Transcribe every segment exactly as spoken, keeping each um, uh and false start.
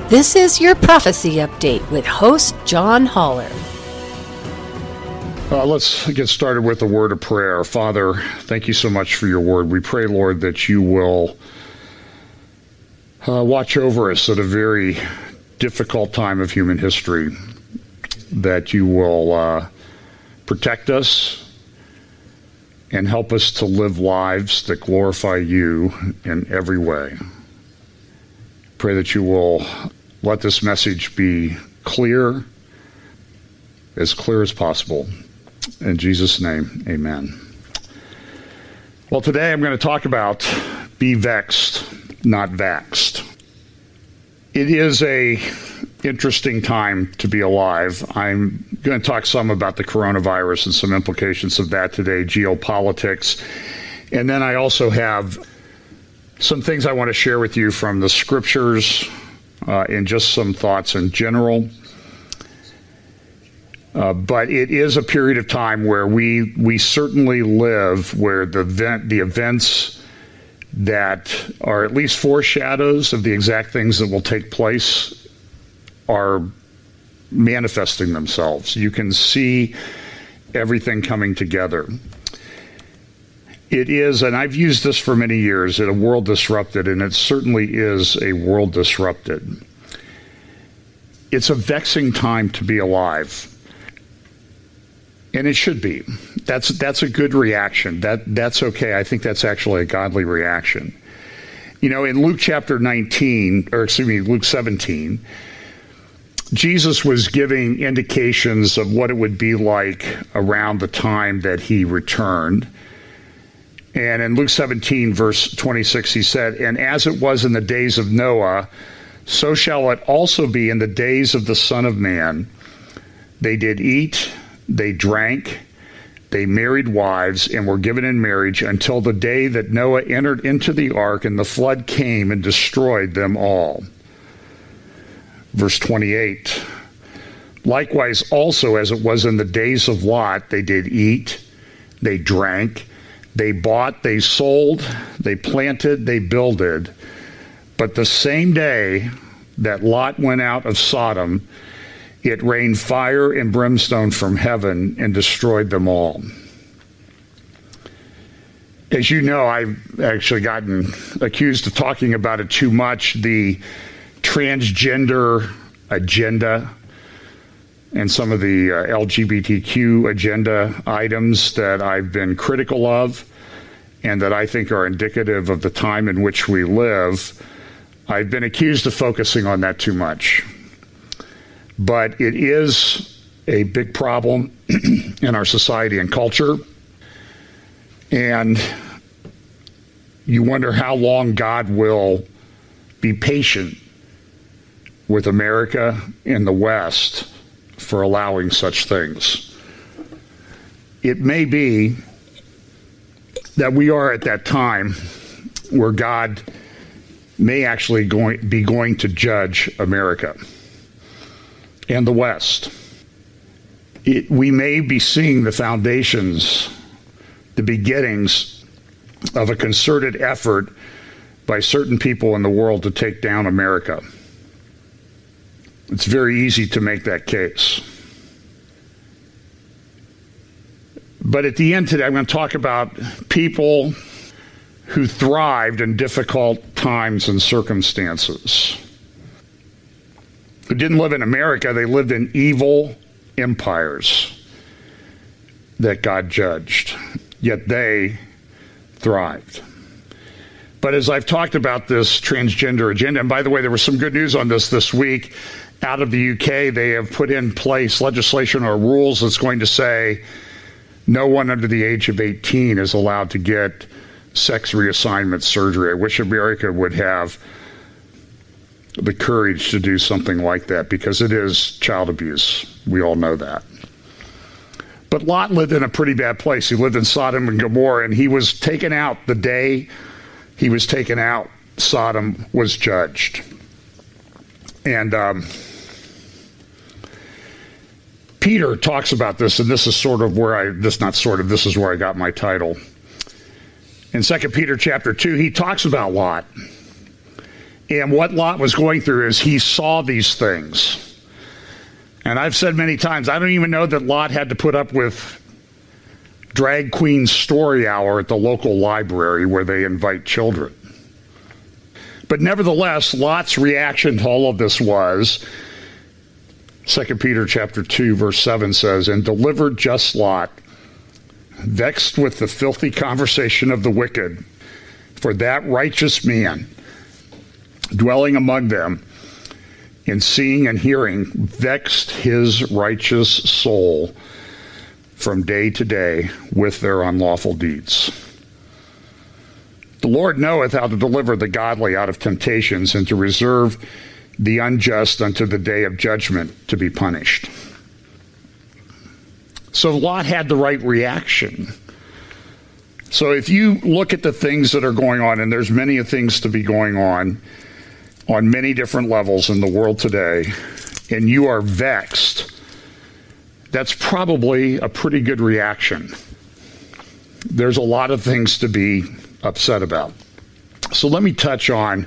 This is your Prophecy Update with host John Haller. Uh, let's get started with a word of prayer. Father, thank you so much for your word. We pray, Lord, that you will uh, watch over us at a very difficult time of human history, that you will uh, protect us and help us to live lives that glorify you in every way. Pray that you will let this message be clear, as clear as possible. In Jesus' name, amen. Well, today I'm going to talk about be vexed, not vaxxed. It is a interesting time to be alive. I'm going to talk some about the coronavirus and some implications of that today, geopolitics. And then I also have some things I want to share with you from the scriptures uh, and just some thoughts in general. Uh, but it is a period of time where we we certainly live where the event, the events that are at least foreshadows of the exact things that will take place are manifesting themselves. You can see everything coming together. It is, and I've used this for many years, a world disrupted, and it certainly is a world disrupted. It's a vexing time to be alive. And it should be. That's that's a good reaction. That that's okay. I think that's actually a godly reaction. You know, in Luke chapter nineteen, or excuse me, Luke seventeen, Jesus was giving indications of what it would be like around the time that he returned. And in Luke seventeen, verse twenty-six, he said, "And as it was in the days of Noah, so shall it also be in the days of the Son of Man. They did eat, they drank, they married wives, and were given in marriage until the day that Noah entered into the ark, and the flood came and destroyed them all." Verse twenty-eight, "Likewise also as it was in the days of Lot, they did eat, they drank, they bought, they sold, they planted, they builded. But the same day that Lot went out of Sodom, it rained fire and brimstone from heaven and destroyed them all." As you know, I've actually gotten accused of talking about it too much, the transgender agenda and some of the uh, L G B T Q agenda items that I've been critical of and that I think are indicative of the time in which we live. I've been accused of focusing on that too much. But it is a big problem in our society and culture. And you wonder how long God will be patient with America and the West for allowing such things. It may be that we are at that time where God may actually going, be going to judge America and the West. It, we may be seeing the foundations, the beginnings of a concerted effort by certain people in the world to take down America. It's very easy to make that case. But at the end today, I'm going to talk about people who thrived in difficult times and circumstances. Who didn't live in America, they lived in evil empires that God judged, yet they thrived. But as I've talked about this transgender agenda, and by the way, there was some good news on this this week. Out of the U K, they have put in place legislation or rules that's going to say no one under the age of eighteen is allowed to get sex reassignment surgery. I wish America would have the courage to do something like that, because it is child abuse. We all know that. But Lot lived in a pretty bad place. He lived in Sodom and Gomorrah, and he was taken out the day he was taken out. Sodom was judged. And um, Peter talks about this, and this is sort of where I, this not sort of, this is where I got my title. In Second Peter chapter two, he talks about Lot. And what Lot was going through is he saw these things. And I've said many times, I don't even know that Lot had to put up with drag queen story hour at the local library where they invite children. But nevertheless, Lot's reaction to all of this was, Second Peter chapter two, verse seven says, and delivered just Lot, vexed with the filthy conversation of the wicked, for that righteous man, dwelling among them, in seeing and hearing, vexed his righteous soul from day to day with their unlawful deeds. The Lord knoweth how to deliver the godly out of temptations, and to reserve the unjust unto the day of judgment to be punished. So Lot had the right reaction. So if you look at the things that are going on, and there's many things to be going on, on many different levels in the world today, and you are vexed, that's probably a pretty good reaction. There's a lot of things to be upset about. So let me touch on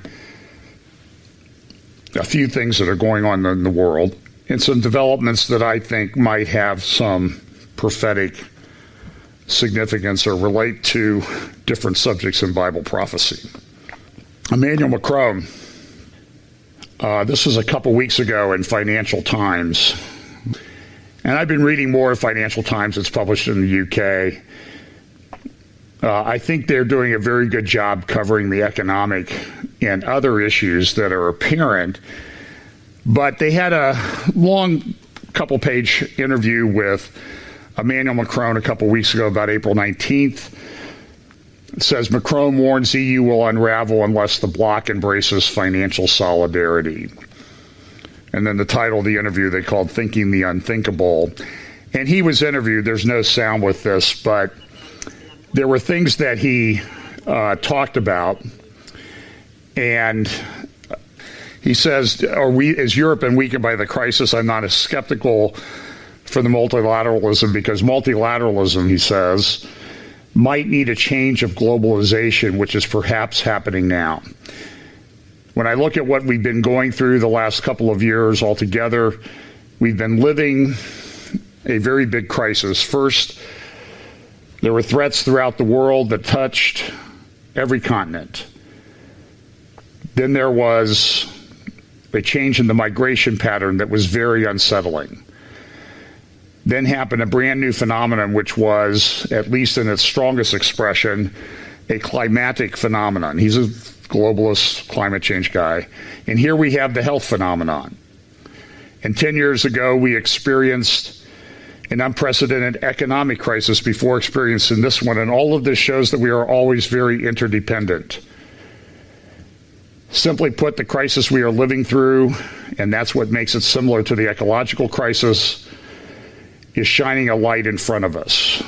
a few things that are going on in the world and some developments that I think might have some prophetic significance or relate to different subjects in Bible prophecy. Emmanuel Macron, uh, this was a couple weeks ago in Financial Times, and I've been reading more of Financial Times. It's published in the U K. Uh, I think they're doing a very good job covering the economic and other issues that are apparent, but they had a long couple-page interview with Emmanuel Macron a couple weeks ago, about April nineteenth. It says, Macron warns E U will unravel unless the bloc embraces financial solidarity. And then the title of the interview they called Thinking the Unthinkable. And he was interviewed. There's no sound with this, but there were things that he uh, talked about. And he says, are we, is Europe been weakened by the crisis? I'm not as skeptical for the multilateralism, because multilateralism, he says, might need a change of globalization, which is perhaps happening now. When I look at what we've been going through the last couple of years altogether, we've been living a very big crisis. First, there were threats throughout the world that touched every continent. Then there was a change in the migration pattern that was very unsettling. Then happened a brand new phenomenon, which was, at least in its strongest expression, a climatic phenomenon. He's a globalist climate change guy. And here we have the health phenomenon. And ten years ago, we experienced an unprecedented economic crisis before experiencing this one. And all of this shows that we are always very interdependent. Simply put, the crisis we are living through, and that's what makes it similar to the ecological crisis, is shining a light in front of us.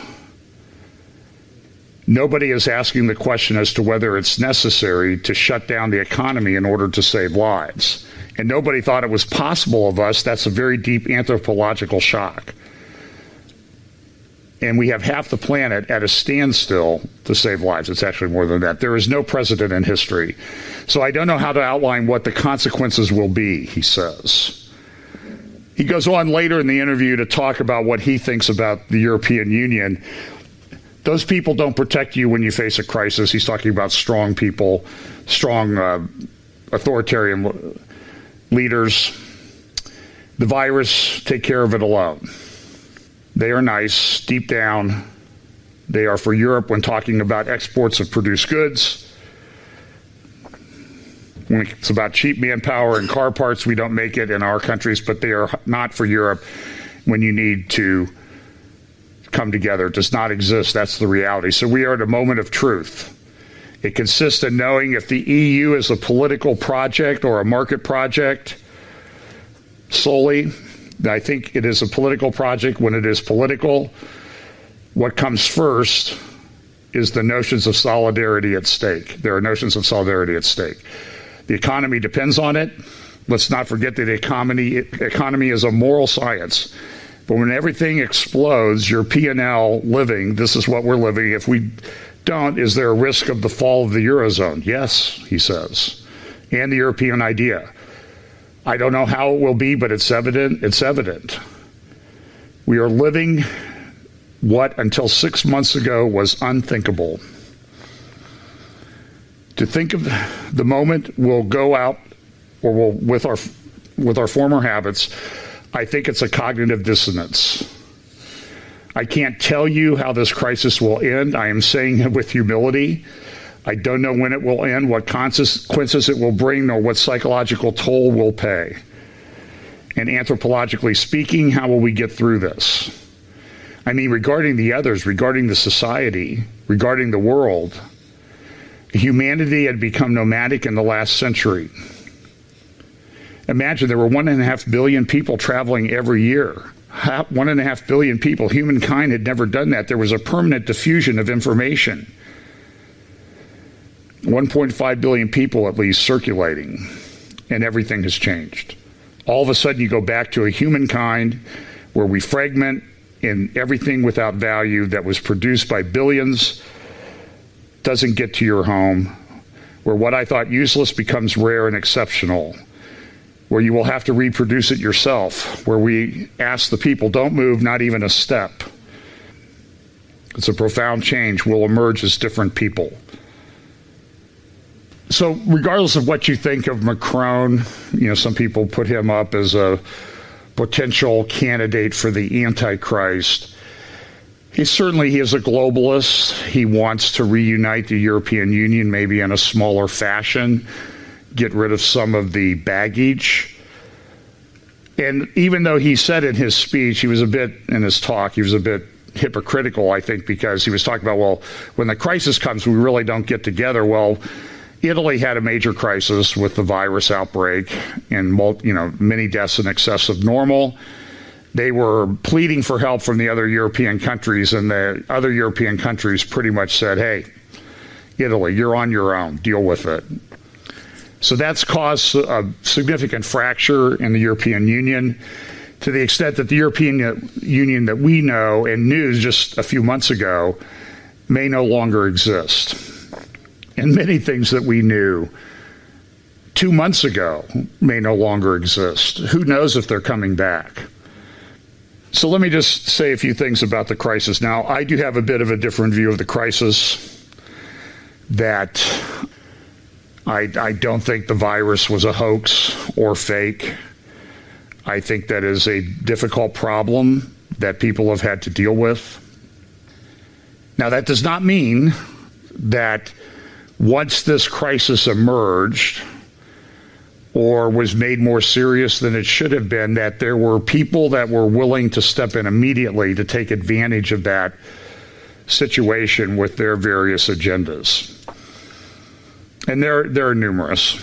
Nobody is asking the question as to whether it's necessary to shut down the economy in order to save lives. And nobody thought it was possible of us. That's a very deep anthropological shock. And we have half the planet at a standstill to save lives. It's actually more than that. There is no precedent in history. So I don't know how to outline what the consequences will be, he says. He goes on later in the interview to talk about what he thinks about the European Union. Those people don't protect you when you face a crisis. He's talking about strong people, strong uh, authoritarian leaders. The virus, take care of it alone. They are nice. Deep down, they are for Europe when talking about exports of produced goods. When it's about cheap manpower and car parts, we don't make it in our countries, but they are not for Europe when you need to come together. It does not exist. That's the reality. So we are at a moment of truth. It consists in knowing if the E U is a political project or a market project solely. I think it is a political project. When it is political, what comes first is the notions of solidarity at stake. There are notions of solidarity at stake. The economy depends on it. Let's not forget that the economy, economy is a moral science. But when everything explodes, your P and L living, this is what we're living. If we don't, is there a risk of the fall of the Eurozone? Yes, he says. and the European idea. I don't know how it will be, but it's evident. It's evident. We are living what until six months ago was unthinkable. To think of the moment we'll go out or we'll with our with our former habits, I think it's a cognitive dissonance. I can't tell you how this crisis will end. I am saying it with humility. I don't know when it will end, what consequences it will bring, nor what psychological toll we'll pay. And anthropologically speaking, how will we get through this? I mean, regarding the others, regarding the society, regarding the world, humanity had become nomadic in the last century. Imagine there were one and a half billion people traveling every year. One and a half billion people. Humankind had never done that. There was a permanent diffusion of information. one point five billion people at least circulating, and everything has changed. All of a sudden you go back to a humankind where we fragment in everything without value that was produced by billions, doesn't get to your home, where what I thought useless becomes rare and exceptional, where you will have to reproduce it yourself, where we ask the people, don't move, not even a step. It's a profound change. We'll emerge as different people. So regardless of what you think of Macron, you know, some people put him up as a potential candidate for the Antichrist. He certainly he is a globalist. He wants to reunite the European Union, maybe in a smaller fashion, get rid of some of the baggage. And even though he said in his speech, he was a bit, in his talk, he was a bit hypocritical, I think, because he was talking about, well, when the crisis comes, we really don't get together. Well, Italy had a major crisis with the virus outbreak and, you know, many deaths in excess of normal. They were pleading for help from the other European countries, and the other European countries pretty much said, hey, Italy, you're on your own. Deal with it. So that's caused a significant fracture in the European Union, to the extent that the European Union that we know and knew just a few months ago may no longer exist. And many things that we knew two months ago may no longer exist. Who knows if they're coming back? So let me just say a few things about the crisis. Now, I do have a bit of a different view of the crisis, that I, I don't think the virus was a hoax or fake. I think that is a difficult problem that people have had to deal with. Now, that does not mean that once this crisis emerged or was made more serious than it should have been, that there were people that were willing to step in immediately to take advantage of that situation with their various agendas. And there, there are numerous.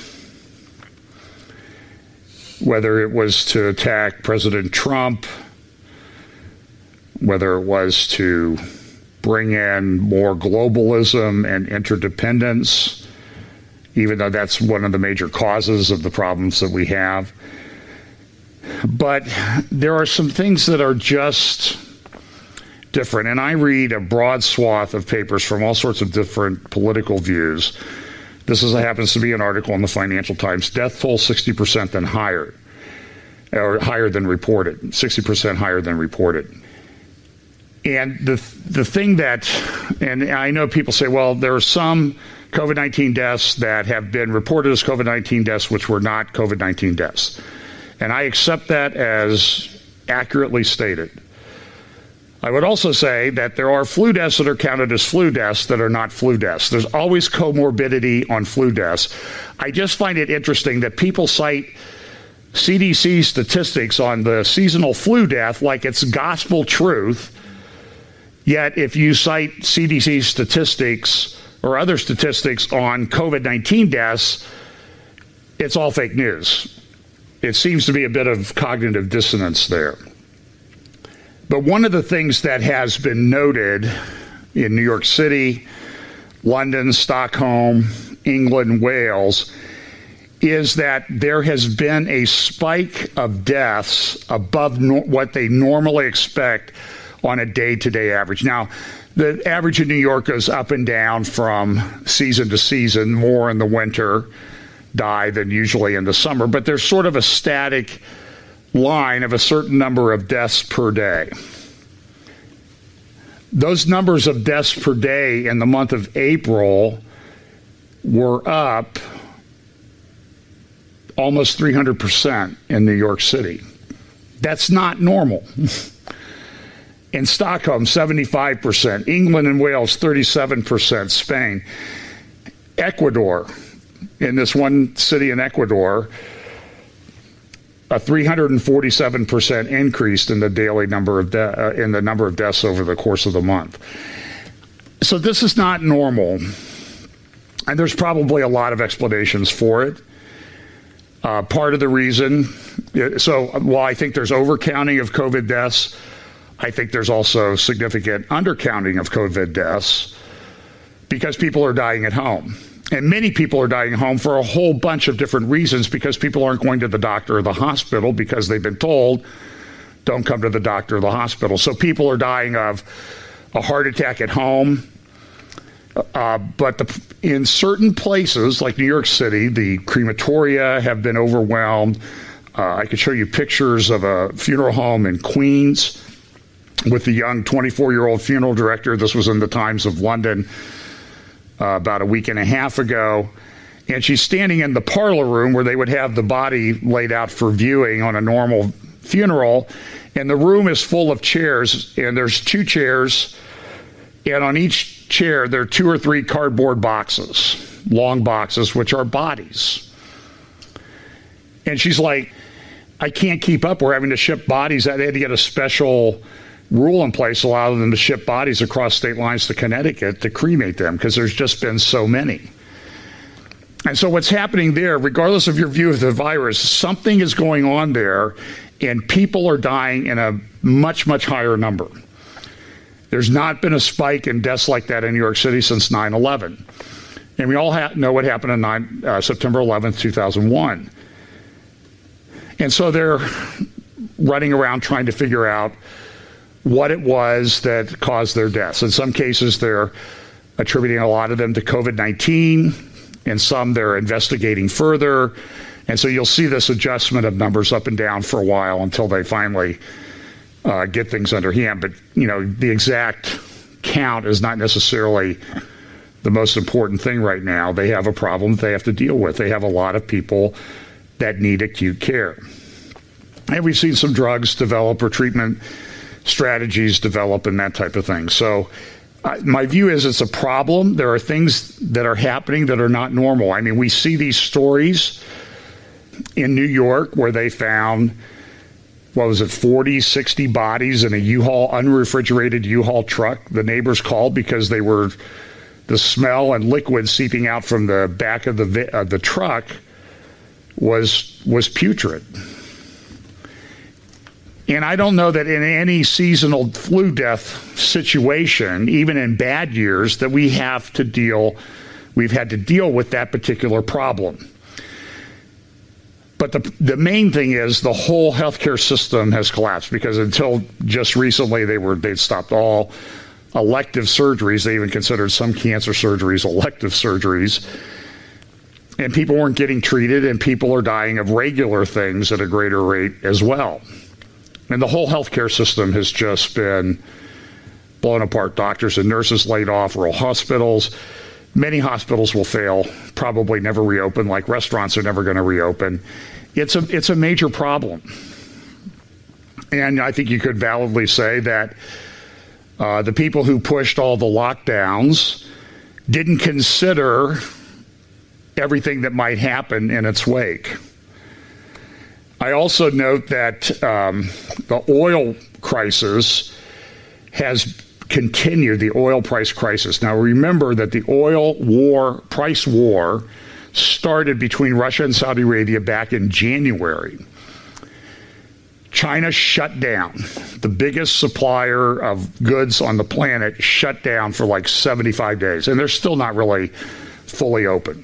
Whether it was to attack President Trump, whether it was to bring in more globalism and interdependence, even though that's one of the major causes of the problems that we have. But there are some things that are just different. And I read a broad swath of papers from all sorts of different political views. This is, happens to be an article in the Financial Times. Death toll sixty percent than higher, or higher than reported, sixty percent higher than reported. And the the thing that, and I know people say, well, there are some COVID nineteen deaths that have been reported as COVID nineteen deaths which were not COVID nineteen deaths. And I accept that as accurately stated. I would also say that there are flu deaths that are counted as flu deaths that are not flu deaths. There's always comorbidity on flu deaths. I just find it interesting that people cite C D C statistics on the seasonal flu death like it's gospel truth. Yet if you cite C D C statistics or other statistics on COVID nineteen deaths, it's all fake news. It seems to be a bit of cognitive dissonance there. But one of the things that has been noted in New York City, London, Stockholm, England, Wales, is that there has been a spike of deaths above no- what they normally expect on a day-to-day average. Now, the average in New York goes up and down from season to season, more in the winter die than usually in the summer, but there's sort of a static line of a certain number of deaths per day. Those numbers of deaths per day in the month of April were up almost three hundred percent in New York City. That's not normal. In Stockholm, seventy-five percent. England and Wales, thirty-seven percent. Spain. Ecuador, in this one city in Ecuador, a three hundred forty-seven percent increase in the daily number of de- uh, in the number of deaths over the course of the month. So this is not normal, and there's probably a lot of explanations for it. Uh, part of the reason, so while I think there's overcounting of COVID deaths, I think there's also significant undercounting of COVID deaths because people are dying at home. And many people are dying at home for a whole bunch of different reasons, because people aren't going to the doctor or the hospital because they've been told, don't come to the doctor or the hospital. So people are dying of a heart attack at home. Uh, but the, in certain places, like New York City, the crematoria have been overwhelmed. Uh, I could show you pictures of a funeral home in Queens with the young twenty-four-year-old funeral director. This was in the Times of London uh, about a week and a half ago. And she's standing in the parlor room where they would have the body laid out for viewing on a normal funeral. And the room is full of chairs, and there's two chairs. And on each chair, there are two or three cardboard boxes, long boxes, which are bodies. And she's like, I can't keep up. We're having to ship bodies. They had to get a special rule in place allowing them to ship bodies across state lines to Connecticut to cremate them, because there's just been so many. And so what's happening there, regardless of your view of the virus, something is going on there, and people are dying in a much, much higher number. There's not been a spike in deaths like that in New York City since nine eleven. And we all ha- know what happened on nine, uh, September eleventh, two thousand one. And so they're running around trying to figure out what it was that caused their deaths. In some cases, they're attributing a lot of them to COVID nineteen. In some, they're investigating further. And so you'll see this adjustment of numbers up and down for a while until they finally uh, get things under hand. But, you know, the exact count is not necessarily the most important thing right now. They have a problem they have to deal with. They have a lot of people that need acute care. And we've seen some drugs develop or treatment strategies develop and that type of thing. So uh, my view is it's a problem. There are things that are happening that are not normal. I mean, we see these stories in New York where they found, what was it, forty, sixty bodies in a U-Haul, unrefrigerated U-Haul truck. The neighbors called because they were, the smell and liquid seeping out from the back of the uh, the truck was was putrid. And I don't know that in any seasonal flu death situation, even in bad years, that we have to deal, we've had to deal with that particular problem. But the the main thing is the whole healthcare system has collapsed, because until just recently they were they'd stopped all elective surgeries. They even considered some cancer surgeries elective surgeries. And people weren't getting treated, and people are dying of regular things at a greater rate as well. And the whole healthcare system has just been blown apart. Doctors and nurses laid off, rural hospitals. Many hospitals will fail, probably never reopen, like restaurants are never going to reopen. It's a it's a major problem. And I think you could validly say that uh, the people who pushed all the lockdowns didn't consider everything that might happen in its wake. I also note that um, the oil crisis has continued, the oil price crisis. Now, remember that the oil war, price war, started between Russia and Saudi Arabia back in January. China shut down. The biggest supplier of goods on the planet shut down for like seventy-five days, and they're still not really fully open.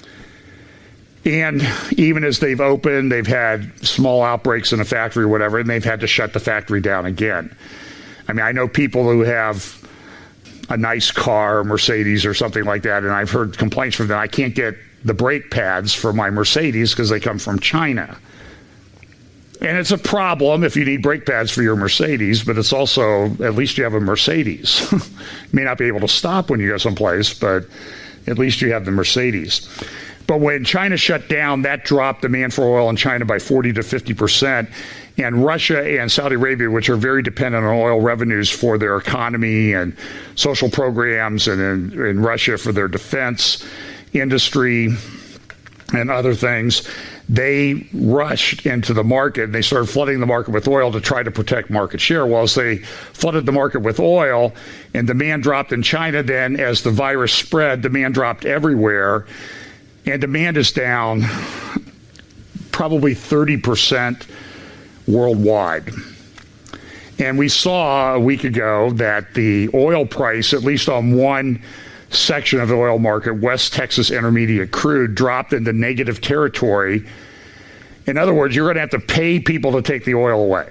And even as they've opened, they've had small outbreaks in a factory or whatever, and they've had to shut the factory down again. I mean, I know people who have a nice car, a Mercedes or something like that, and I've heard complaints from them. I can't get the brake pads for my Mercedes because they come from China. And it's a problem if you need brake pads for your Mercedes, but it's also, at least you have a Mercedes. You may not be able to stop when you go someplace, but at least you have the Mercedes. But when China shut down, that dropped demand for oil in China by forty to fifty percent. And Russia and Saudi Arabia, which are very dependent on oil revenues for their economy and social programs, and in, in Russia for their defense industry and other things, they rushed into the market and they started flooding the market with oil to try to protect market share. Well, as they flooded the market with oil and demand dropped in China, then as the virus spread, demand dropped everywhere. And demand is down probably thirty percent worldwide. And we saw a week ago that the oil price, at least on one section of the oil market, West Texas Intermediate crude, dropped into negative territory. In other words, you're going to have to pay people to take the oil away.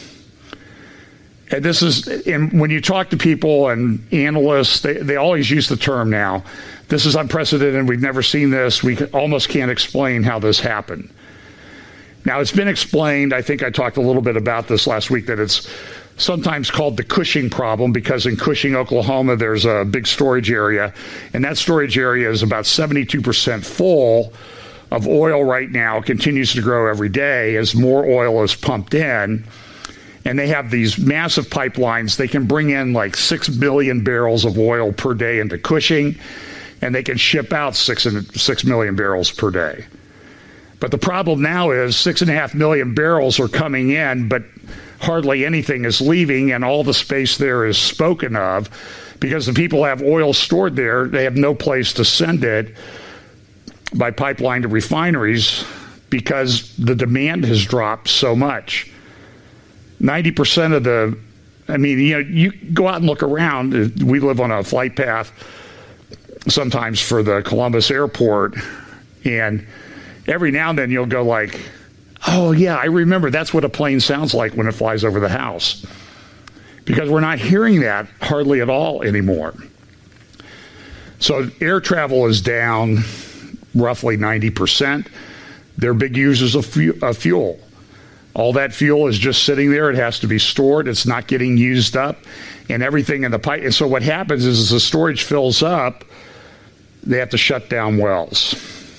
And this is, and when you talk to people and analysts, they, they always use the term now, this is unprecedented, we've never seen this, we almost can't explain how this happened. Now, it's been explained, I think I talked a little bit about this last week, that it's sometimes called the Cushing problem, because in Cushing, Oklahoma, there's a big storage area, and that storage area is about seventy-two percent full of oil right now, continues to grow every day as more oil is pumped in. And they have these massive pipelines. They can bring in like six billion barrels of oil per day into Cushing, and they can ship out six, and, six million barrels per day. But the problem now is six and a half million barrels are coming in, but hardly anything is leaving, and all the space there is spoken of because the people have oil stored there. They have no place to send it by pipeline to refineries because the demand has dropped so much. ninety percent of the, I mean, you know, you go out and look around. We live on a flight path sometimes for the Columbus airport, and every now and then you'll go like, oh yeah, I remember that's what a plane sounds like when it flies over the house. Because we're not hearing that hardly at all anymore. So air travel is down roughly ninety percent. They're big users of, fu- of fuel. All that fuel is just sitting there. It has to be stored. It's not getting used up, and everything in the pipe. And so what happens is as the storage fills up, they have to shut down wells.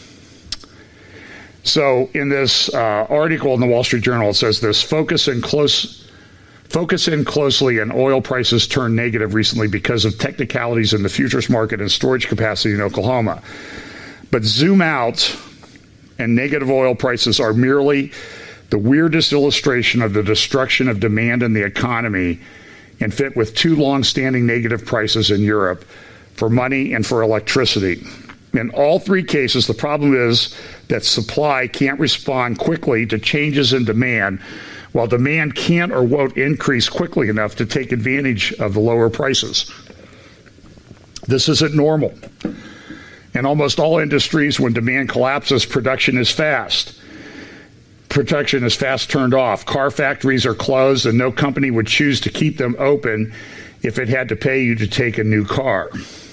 So in this uh, article in the Wall Street Journal, it says this: focus in close, focus in closely, and oil prices turned negative recently because of technicalities in the futures market and storage capacity in Oklahoma. But zoom out, and negative oil prices are merely the weirdest illustration of the destruction of demand in the economy, and fit with two long-standing negative prices in Europe for money and for electricity. In all three cases, the problem is that supply can't respond quickly to changes in demand, while demand can't or won't increase quickly enough to take advantage of the lower prices. This isn't normal. In almost all industries, when demand collapses, production is fast. Production is fast turned off. Car factories are closed, and no company would choose to keep them open if it had to pay you to take a new car.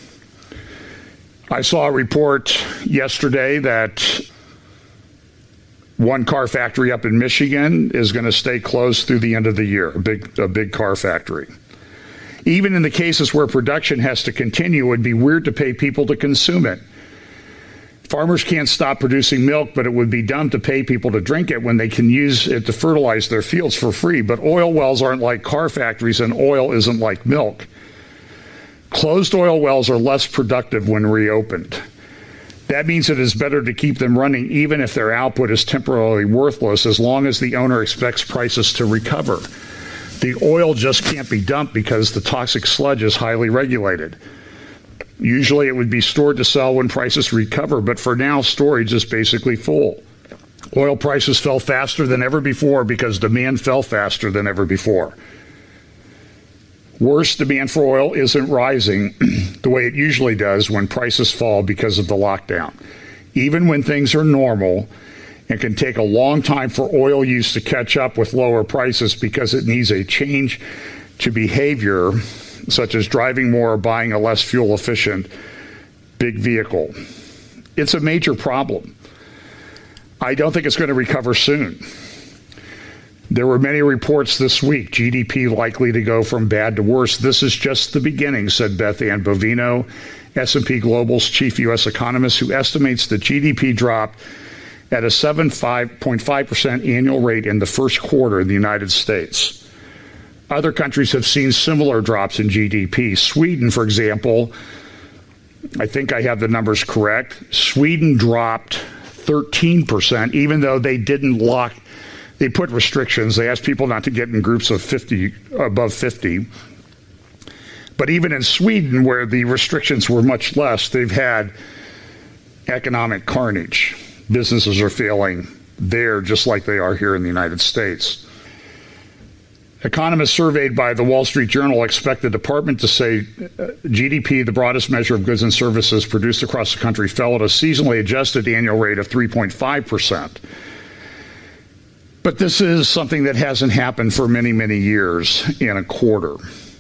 I saw a report yesterday that one car factory up in Michigan is going to stay closed through the end of the year, a big, a big car factory. Even in the cases where production has to continue, it would be weird to pay people to consume it. Farmers can't stop producing milk, but it would be dumb to pay people to drink it when they can use it to fertilize their fields for free. But oil wells aren't like car factories, and oil isn't like milk. Closed oil wells are less productive when reopened. That means it is better to keep them running even if their output is temporarily worthless, as long as the owner expects prices to recover. The oil just can't be dumped because the toxic sludge is highly regulated. Usually it would be stored to sell when prices recover, but for now, storage is basically full. Oil prices fell faster than ever before because demand fell faster than ever before. Worse, demand for oil isn't rising the way it usually does when prices fall because of the lockdown. Even when things are normal, it can take a long time for oil use to catch up with lower prices because it needs a change to behavior, such as driving more or buying a less fuel-efficient big vehicle. it's a major problem. I don't think it's going to recover soon. There were many reports this week, G D P likely to go from bad to worse. This is just the beginning, said Beth Ann Bovino, S and P Global's chief U S economist, who estimates that G D P dropped at a seven point five percent annual rate in the first quarter in the United States. Other countries have seen similar drops in G D P. Sweden, for example, I think I have the numbers correct. Sweden dropped thirteen percent, even though they didn't lock, they put restrictions. They asked people not to get in groups of fifty, above fifty. But even in Sweden, where the restrictions were much less, they've had economic carnage. Businesses are failing there just like they are here in the United States. Economists surveyed by the Wall Street Journal expect the department to say G D P, the broadest measure of goods and services produced across the country, fell at a seasonally adjusted annual rate of three point five percent. But this is something that hasn't happened for many, many years in a quarter.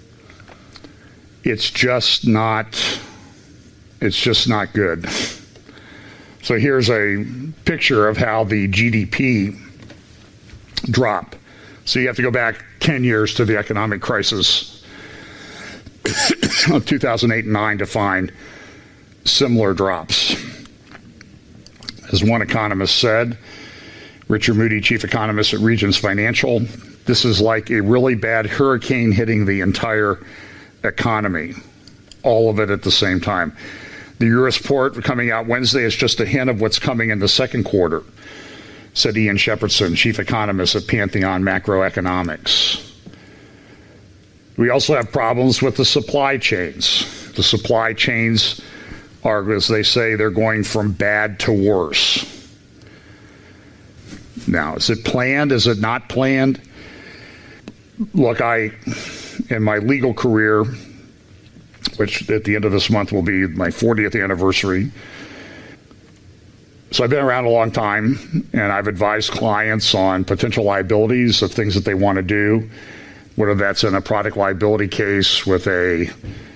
It's just not, it's just not good. So here's a picture of how the G D P dropped. So you have to go back ten years to the economic crisis of two thousand eight and nine to find similar drops. As one economist said, Richard Moody, chief economist at Regions Financial, this is like a really bad hurricane hitting the entire economy, all of it at the same time. The U.S. report coming out Wednesday is just a hint of what's coming in the second quarter, said Ian Shepherdson, chief economist at Pantheon Macroeconomics. We also have problems with the supply chains. The supply chains are, as they say, they're going from bad to worse. Now, is it planned? Is it not planned? Look, I, in my legal career, which at the end of this month will be my fortieth anniversary. So I've been around a long time, and I've advised clients on potential liabilities of things that they want to do, whether that's in a product liability case with a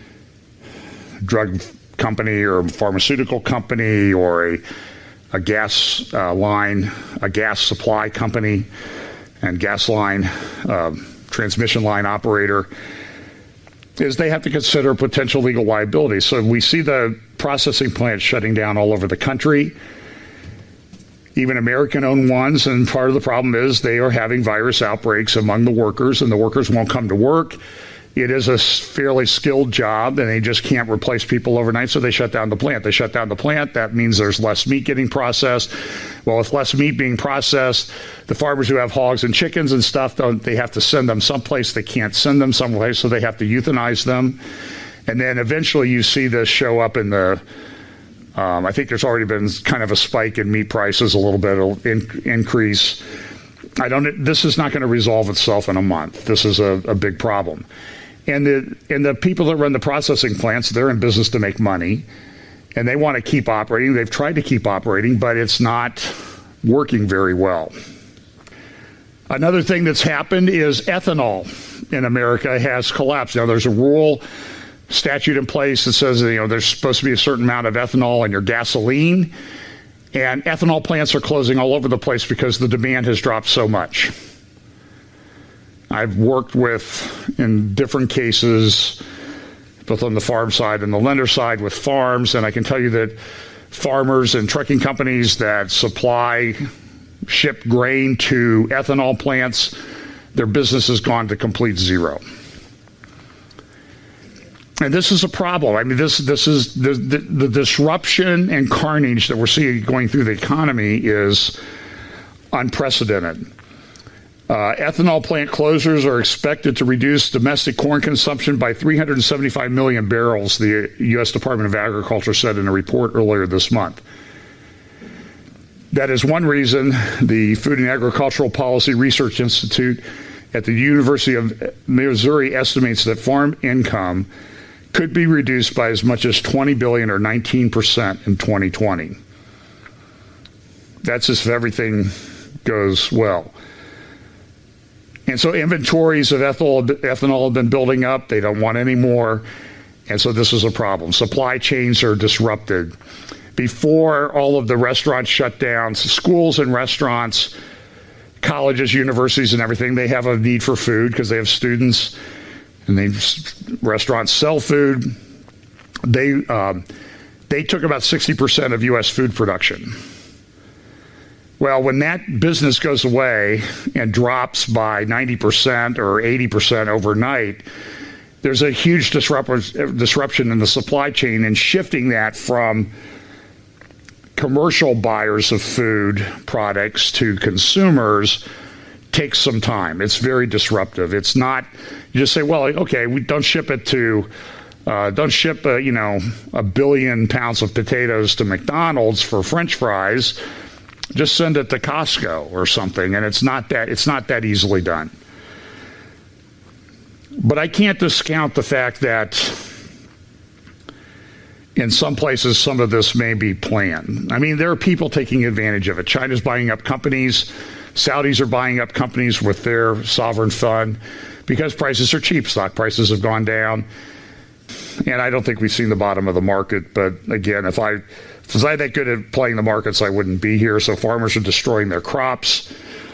drug company or a pharmaceutical company or a, a gas uh, line, a gas supply company and gas line, uh, transmission line operator, is they have to consider potential legal liability. So we see the processing plants shutting down all over the country, even American-owned ones, and part of the problem is they are having virus outbreaks among the workers, and the workers won't come to work. It is a fairly skilled job, and they just can't replace people overnight, so they shut down the plant. They shut down the plant. That means there's less meat getting processed. Well, with less meat being processed, the farmers who have hogs and chickens and stuff, don't, they have to send them someplace. They can't send them someplace, so they have to euthanize them. And then eventually you see this show up in the, um, I think there's already been kind of a spike in meat prices, a little bit of in, increase. I don't, this is not going to resolve itself in a month. This is a, a big problem. And the and the people that run the processing plants, they're in business to make money, and they want to keep operating. They've tried to keep operating, but it's not working very well. Another thing that's happened is ethanol in America has collapsed. Now, there's a rule statute in place that says, you know, there's supposed to be a certain amount of ethanol in your gasoline, and ethanol plants are closing all over the place because the demand has dropped so much. I've worked with, in different cases, both on the farm side and the lender side with farms, and I can tell you that farmers and trucking companies that supply, ship grain to ethanol plants, their business has gone to complete zero. And this is a problem. I mean, this this is the, the, the disruption and carnage that we're seeing going through the economy is unprecedented. Uh, ethanol plant closures are expected to reduce domestic corn consumption by three hundred seventy-five million barrels, the U S Department of Agriculture said in a report earlier this month. That is one reason the Food and Agricultural Policy Research Institute at the University of Missouri estimates that farm income could be reduced by as much as twenty billion dollars or nineteen percent in twenty twenty. That's if everything goes well. And so inventories of ethanol, ethanol have been building up. They don't want any more. And so this is a problem. Supply chains are disrupted. before all of the restaurants shut down, schools and restaurants, colleges, universities, and everything, they have a need for food because they have students, and they restaurants sell food. They um, they took about sixty percent of U S food production. Well, when that business goes away and drops by ninety percent or eighty percent overnight, there's a huge disrupt- disruption in the supply chain, and shifting that from commercial buyers of food products to consumers takes some time. It's very disruptive. It's not, you just say, well, okay, we don't ship it to, uh, don't ship, a, you know, a billion pounds of potatoes to McDonald's for French fries. Just send it to Costco or something. And it's not that, it's not that easily done. But I can't discount the fact that in some places, some of this may be planned. I mean, there are people taking advantage of it. China's buying up companies. Saudis are buying up companies with their sovereign fund because prices are cheap. Stock prices have gone down. And I don't think we've seen the bottom of the market. But again, if I, if I was that good at playing the markets, I wouldn't be here. So farmers are destroying their crops.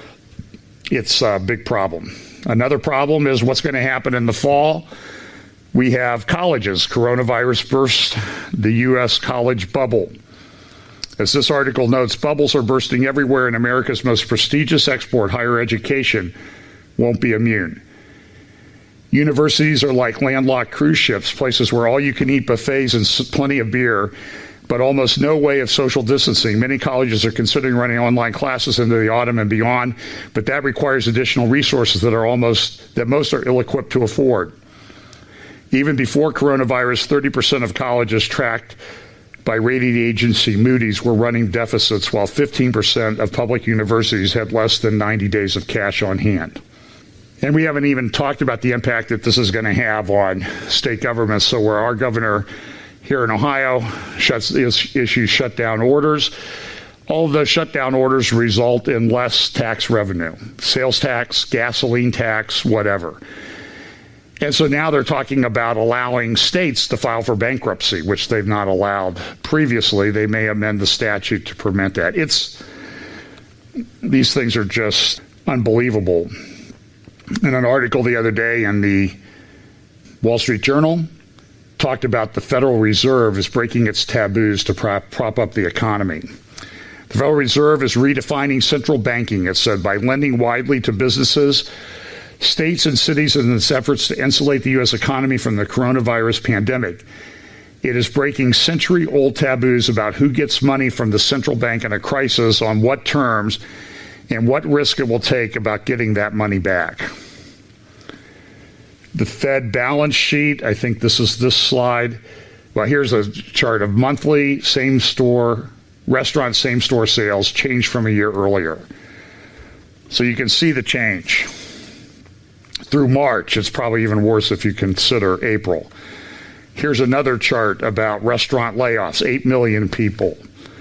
It's a big problem. Another problem is what's going to happen in the fall. We have colleges. Coronavirus burst the U S college bubble. As this article notes, bubbles are bursting everywhere, and America's most prestigious export, higher education, won't be immune. Universities are like landlocked cruise ships, places where all you can eat buffets and plenty of beer, but almost no way of social distancing. Many colleges are considering running online classes into the autumn and beyond, but that requires additional resources that are almost that most are ill-equipped to afford. Even before coronavirus, thirty percent of colleges tracked by rating agency Moody's were running deficits, while fifteen percent of public universities had less than ninety days of cash on hand. And we haven't even talked about the impact that this is going to have on state governments. So where our governor here in Ohio shuts, is, issues shutdown orders, all of those shutdown orders result in less tax revenue, sales tax, gasoline tax, whatever. And so now they're talking about allowing states to file for bankruptcy, which they've not allowed previously. They may amend the statute to permit that. It's, these things are just unbelievable. In an article the other day in the Wall Street Journal, talked about the Federal Reserve is breaking its taboos to prop, prop up the economy. The Federal Reserve is redefining central banking, it said, by lending widely to businesses, states, and cities in its efforts to insulate the U S economy from the coronavirus pandemic. It is breaking century-old taboos about who gets money from the central bank in a crisis, on what terms, and what risk it will take about getting that money back. The Fed balance sheet, I think this is this slide. Well, here's a chart of monthly same-store, restaurant same-store sales changed from a year earlier. So you can see the change. Through March, it's probably even worse if you consider April. Here's another chart about restaurant layoffs, eight million people.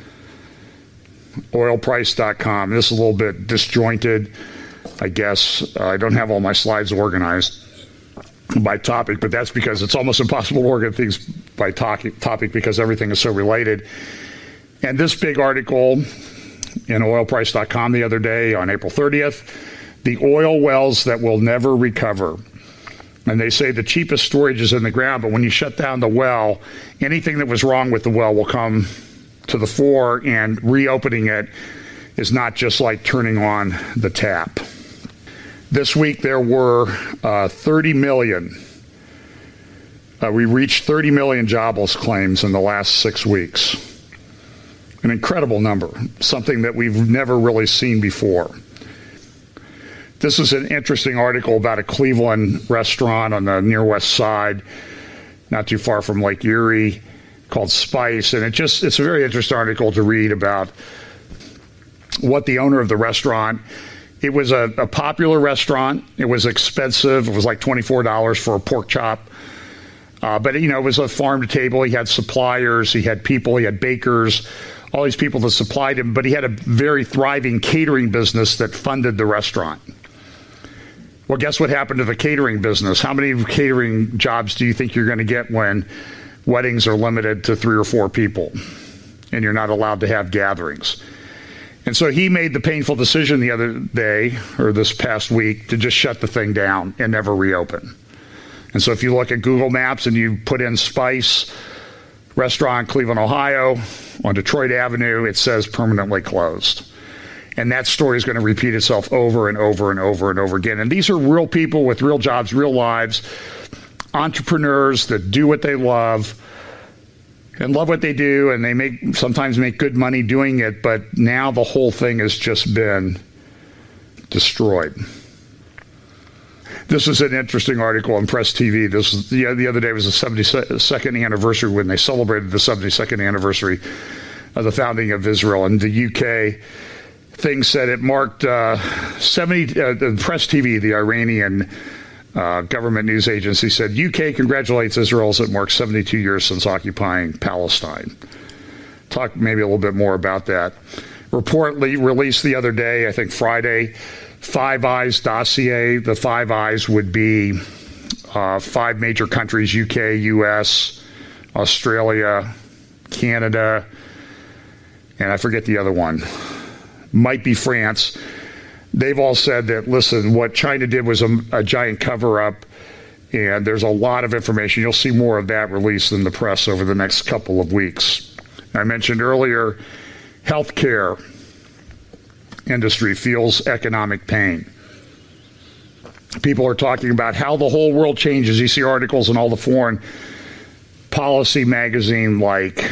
oil price dot com. This is a little bit disjointed, I guess. Uh, I don't have all my slides organized by topic, but that's because it's almost impossible to organize things by topic because everything is so related. And this big article in oil price dot com the other day on April thirtieth, the oil wells that will never recover. And they say the cheapest storage is in the ground, but when you shut down the well, anything that was wrong with the well will come to the fore, and reopening it is not just like turning on the tap. This week there were uh, thirty million. Uh, we reached thirty million jobless claims in the last six weeks. An incredible number, something that we've never really seen before. This is an interesting article about a Cleveland restaurant on the near west side, not too far from Lake Erie, called Spice. And it just it's a very interesting article to read about what the owner of the restaurant, it was a, a popular restaurant. It was expensive. It was like twenty-four dollars for a pork chop. Uh, but, you know, it was a farm to table. He had suppliers. He had people. He had bakers, all these people that supplied him. But he had a very thriving catering business that funded the restaurant. Well, guess what happened to the catering business? How many catering jobs do you think you're going to get when weddings are limited to three or four people? and you're not allowed to have gatherings. And so he made the painful decision the other day, or this past week, to just shut the thing down and never reopen. And so if you look at Google Maps and you put in Spice Restaurant, Cleveland, Ohio, on Detroit Avenue, it says permanently closed. And that story is going to repeat itself over and over and over and over again. And these are real people with real jobs, real lives, entrepreneurs that do what they love and love what they do, and they make sometimes make good money doing it, but now the whole thing has just been destroyed. This is an interesting article on Press T V. This was, the, the other day was the seventy-second anniversary when they celebrated the seventy-second anniversary of the founding of Israel. And the U K thing said it marked uh, seventy. Uh, the Press T V, the Iranian uh, government news agency, said U K congratulates Israel as it marks seventy-two years since occupying Palestine. Talk maybe a little bit more about that. Report released the other day, I think Friday. Five Eyes dossier. The Five Eyes would be uh, five major countries: U K, U S, Australia, Canada, and I forget the other one. Might be France. They've all said that, listen, what China did was a, a giant cover-up, and there's a lot of information. You'll see more of that released in the press over the next couple of weeks. I mentioned earlier, healthcare industry feels economic pain. People are talking about how the whole world changes. You see articles in all the foreign policy magazine like,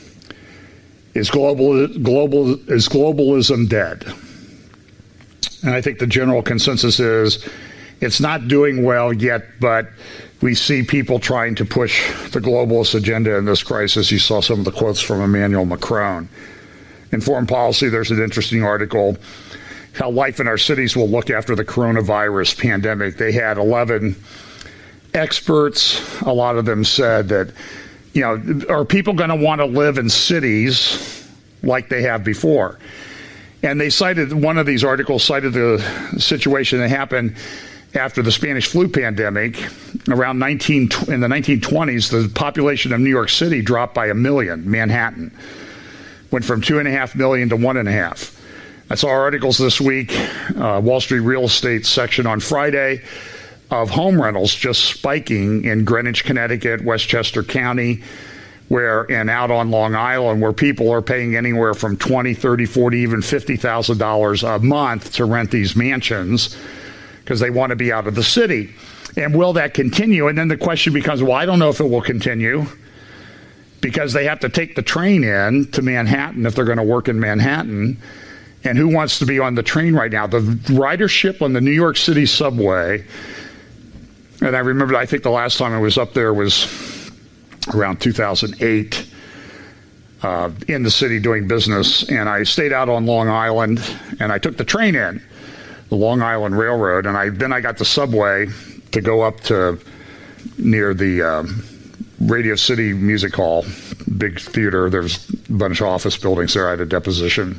is global global is globalism dead? And I think the general consensus is it's not doing well yet, but we see people trying to push the globalist agenda in this crisis. You saw some of the quotes from Emmanuel Macron. In Foreign Policy, there's an interesting article, how life in our cities will look after the coronavirus pandemic. They had eleven experts. A lot of them said that, you know, are people going to want to live in cities like they have before? And they cited, one of these articles cited the situation that happened after the Spanish flu pandemic. Around nineteen in the nineteen twenties, the population of New York City dropped by a million, Manhattan. Went from two and a half million to one and a half. I saw articles this week, uh, Wall Street real estate section on Friday, of home rentals just spiking in Greenwich, Connecticut, Westchester County, where, and out on Long Island, where people are paying anywhere from twenty, thirty, forty, even fifty thousand dollars a month to rent these mansions because they want to be out of the city. And will that continue? And then the question becomes, well, I don't know if it will continue, because they have to take the train in to Manhattan if they're going to work in Manhattan. And who wants to be on the train right now? The ridership on the New York City subway, and I remember, I think the last time I was up there was around two thousand eight, uh, in the city doing business. And I stayed out on Long Island, and I took the train in, the Long Island Railroad. And I then I got the subway to go up to near the um, Radio City Music Hall, big theater. There's a bunch of office buildings there. I had a deposition.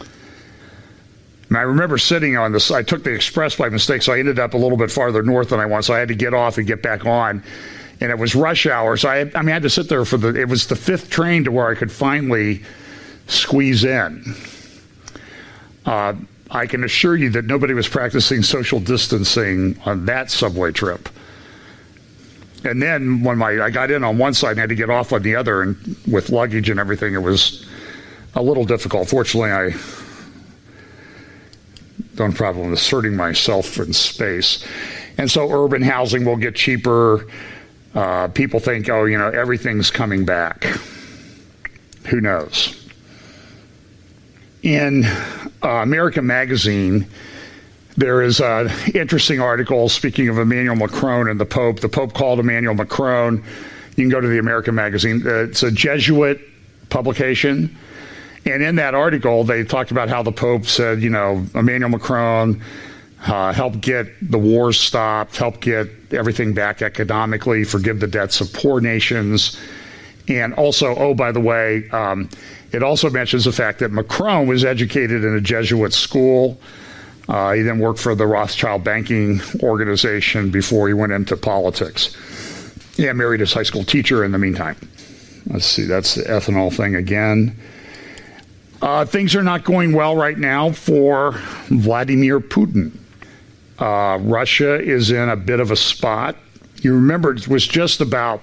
And I remember sitting on this, I took the express by mistake, so I ended up a little bit farther north than I wanted, so I had to get off and get back on. And it was rush hour, so I, I mean, I had to sit there for the, it was the fifth train to where I could finally squeeze in. Uh, I can assure you that nobody was practicing social distancing on that subway trip. And then when my I got in on one side and had to get off on the other, and with luggage and everything, it was a little difficult. Fortunately, I don't have a problem asserting myself in space. And so urban housing will get cheaper. Uh, people think, oh, you know, everything's coming back. Who knows? In uh, American Magazine, there is an interesting article, speaking of Emmanuel Macron and the Pope. The Pope called Emmanuel Macron. You can go to the American Magazine. Uh, it's a Jesuit publication. And in that article, they talked about how the Pope said, you know, Emmanuel Macron uh, helped get the wars stopped, helped get everything back economically, forgive the debts of poor nations. And also, oh, by the way, um, it also mentions the fact that Macron was educated in a Jesuit school. Uh, he then worked for the Rothschild banking organization before he went into politics. Yeah, married his high school teacher in the meantime. Let's see, that's the ethanol thing again. Uh, things are not going well right now for Vladimir Putin. Uh, Russia is in a bit of a spot. You remember it was just about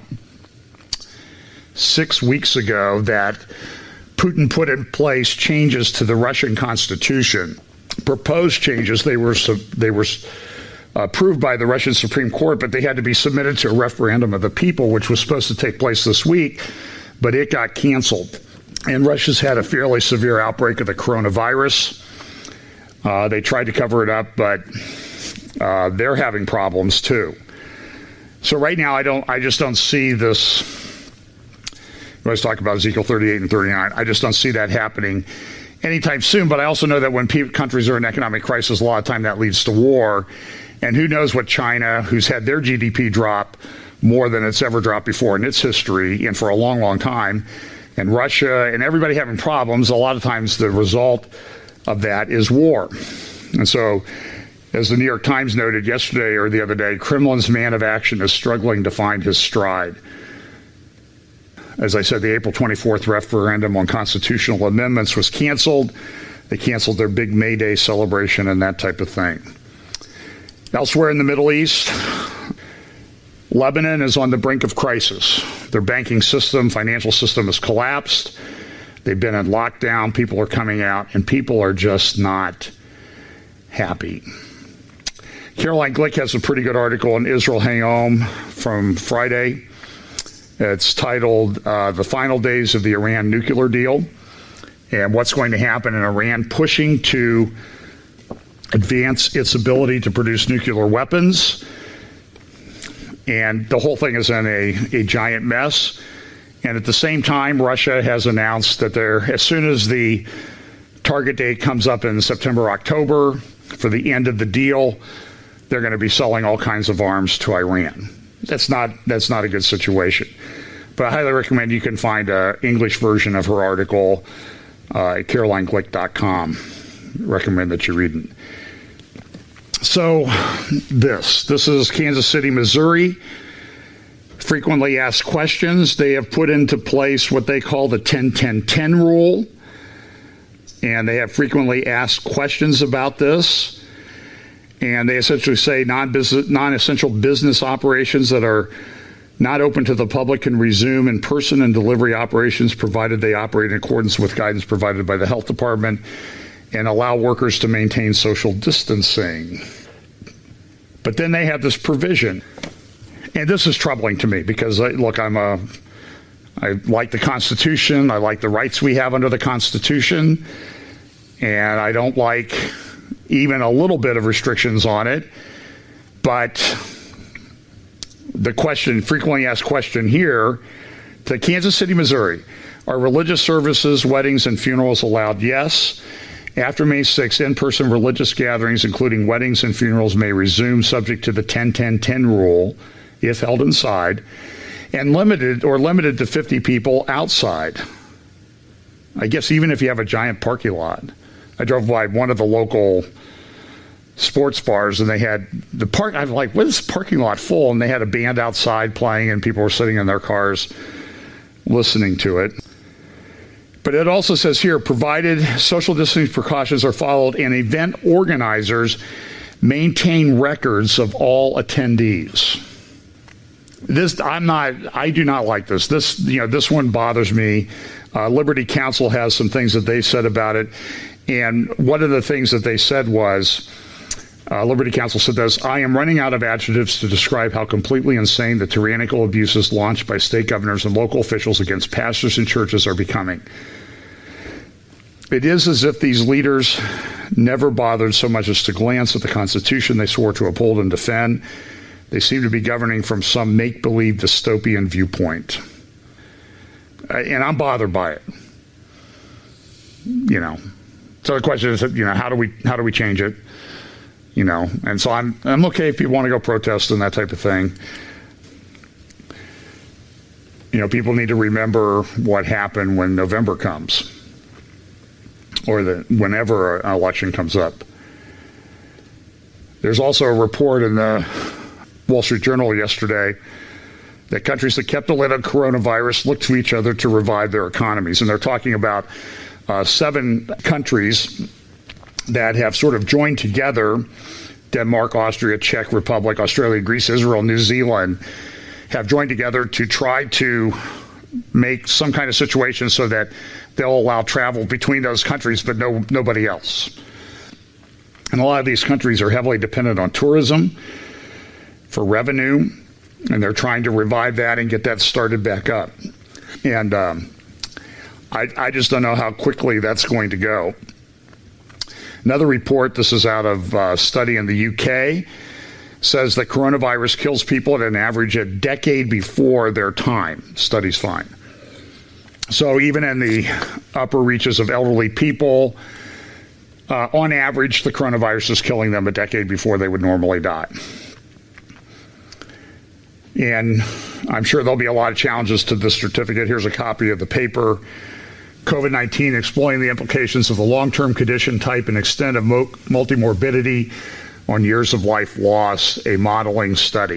six weeks ago that Putin put in place changes to the Russian constitution, proposed changes. They were they were approved by the Russian Supreme Court, but they had to be submitted to a referendum of the people, which was supposed to take place this week, but it got canceled. And Russia's had a fairly severe outbreak of the coronavirus. Uh, they tried to cover it up, but uh, they're having problems too. So right now, I don't. I just don't see this. We always talk about Ezekiel thirty-eight and thirty-nine. I just don't see that happening anytime soon. But I also know that when pe- countries are in economic crisis, a lot of time that leads to war. And who knows what China, who's had their G D P drop more than it's ever dropped before in its history and for a long, long time, and Russia and everybody having problems, a lot of times the result of that is war. And so, as the New York Times noted yesterday or the other day, Kremlin's man of action is struggling to find his stride. As I said, the April twenty-fourth referendum on constitutional amendments was canceled. They canceled their big May Day celebration and that type of thing. Elsewhere in the Middle East, Lebanon is on the brink of crisis. Their banking system, financial system has collapsed. They've been in lockdown. People are coming out, and people are just not happy. Caroline Glick has a pretty good article in Israel Hayom from Friday. It's titled uh, The Final Days of the Iran Nuclear Deal and What's Going to Happen in Iran Pushing to Advance its ability to produce nuclear weapons. And the whole thing is in a, a giant mess. And at the same time, Russia has announced that they're, as soon as the target date comes up in September, October, for the end of the deal, they're going to be selling all kinds of arms to Iran. That's not that's not a good situation. But I highly recommend you can find an English version of her article uh, at caroline glick dot com. Recommend that you read it. So this, this is Kansas City, Missouri. Frequently asked questions. They have put into place what they call the ten ten ten rule. And they have frequently asked questions about this. And they essentially say non-business, non-essential business operations that are not open to the public can resume in-person and delivery operations provided they operate in accordance with guidance provided by the health department and allow workers to maintain social distancing. But then they have this provision. And this is troubling to me because, look, I'm a, I like the Constitution. I like the rights we have under the Constitution. And I don't like even a little bit of restrictions on it. But the question, frequently asked question here, to Kansas City, Missouri, are religious services, weddings, and funerals allowed? Yes. After May sixth, in-person religious gatherings, including weddings and funerals, may resume subject to the ten ten ten rule, if held inside, and limited or limited to fifty people outside. I guess even if you have a giant parking lot. I drove by one of the local sports bars, and they had the park. I'm like, what is this parking lot full? And they had a band outside playing, and people were sitting in their cars listening to it. But it also says here, provided social distancing precautions are followed and event organizers maintain records of all attendees. This, I'm not, I do not like this. This, you know, this one bothers me. Uh, Liberty Counsel has some things that they said about it. And one of the things that they said was, uh, Liberty Counsel said this, I am running out of adjectives to describe how completely insane the tyrannical abuses launched by state governors and local officials against pastors and churches are becoming. It is as if these leaders never bothered so much as to glance at the Constitution they swore to uphold and defend. They seem to be governing from some make-believe dystopian viewpoint. And I'm bothered by it. You know. So the question is, you know, how do we how do we change it? You know, and so I'm I'm okay if people want to go protest and that type of thing. You know, people need to remember what happened when November comes, or the whenever an election comes up. There's also a report in the Wall Street Journal yesterday that countries that kept a lid on coronavirus look to each other to revive their economies. And they're talking about uh, seven countries that have sort of joined together. Denmark, Austria, Czech Republic, Australia, Greece, Israel, New Zealand have joined together to try to make some kind of situation so that they'll allow travel between those countries, but no nobody else. And a lot of these countries are heavily dependent on tourism for revenue, and they're trying to revive that and get that started back up. And um, I, I just don't know how quickly that's going to go. Another report, this is out of a study in the U K, says that coronavirus kills people at an average a decade before their time. Study's fine. So even in the upper reaches of elderly people, uh, on average, the coronavirus is killing them a decade before they would normally die. And I'm sure there'll be a lot of challenges to this certificate. Here's a copy of the paper. COVID nineteen, exploring the implications of the long-term condition type and extent of mo- multimorbidity on years of life loss, a modeling study.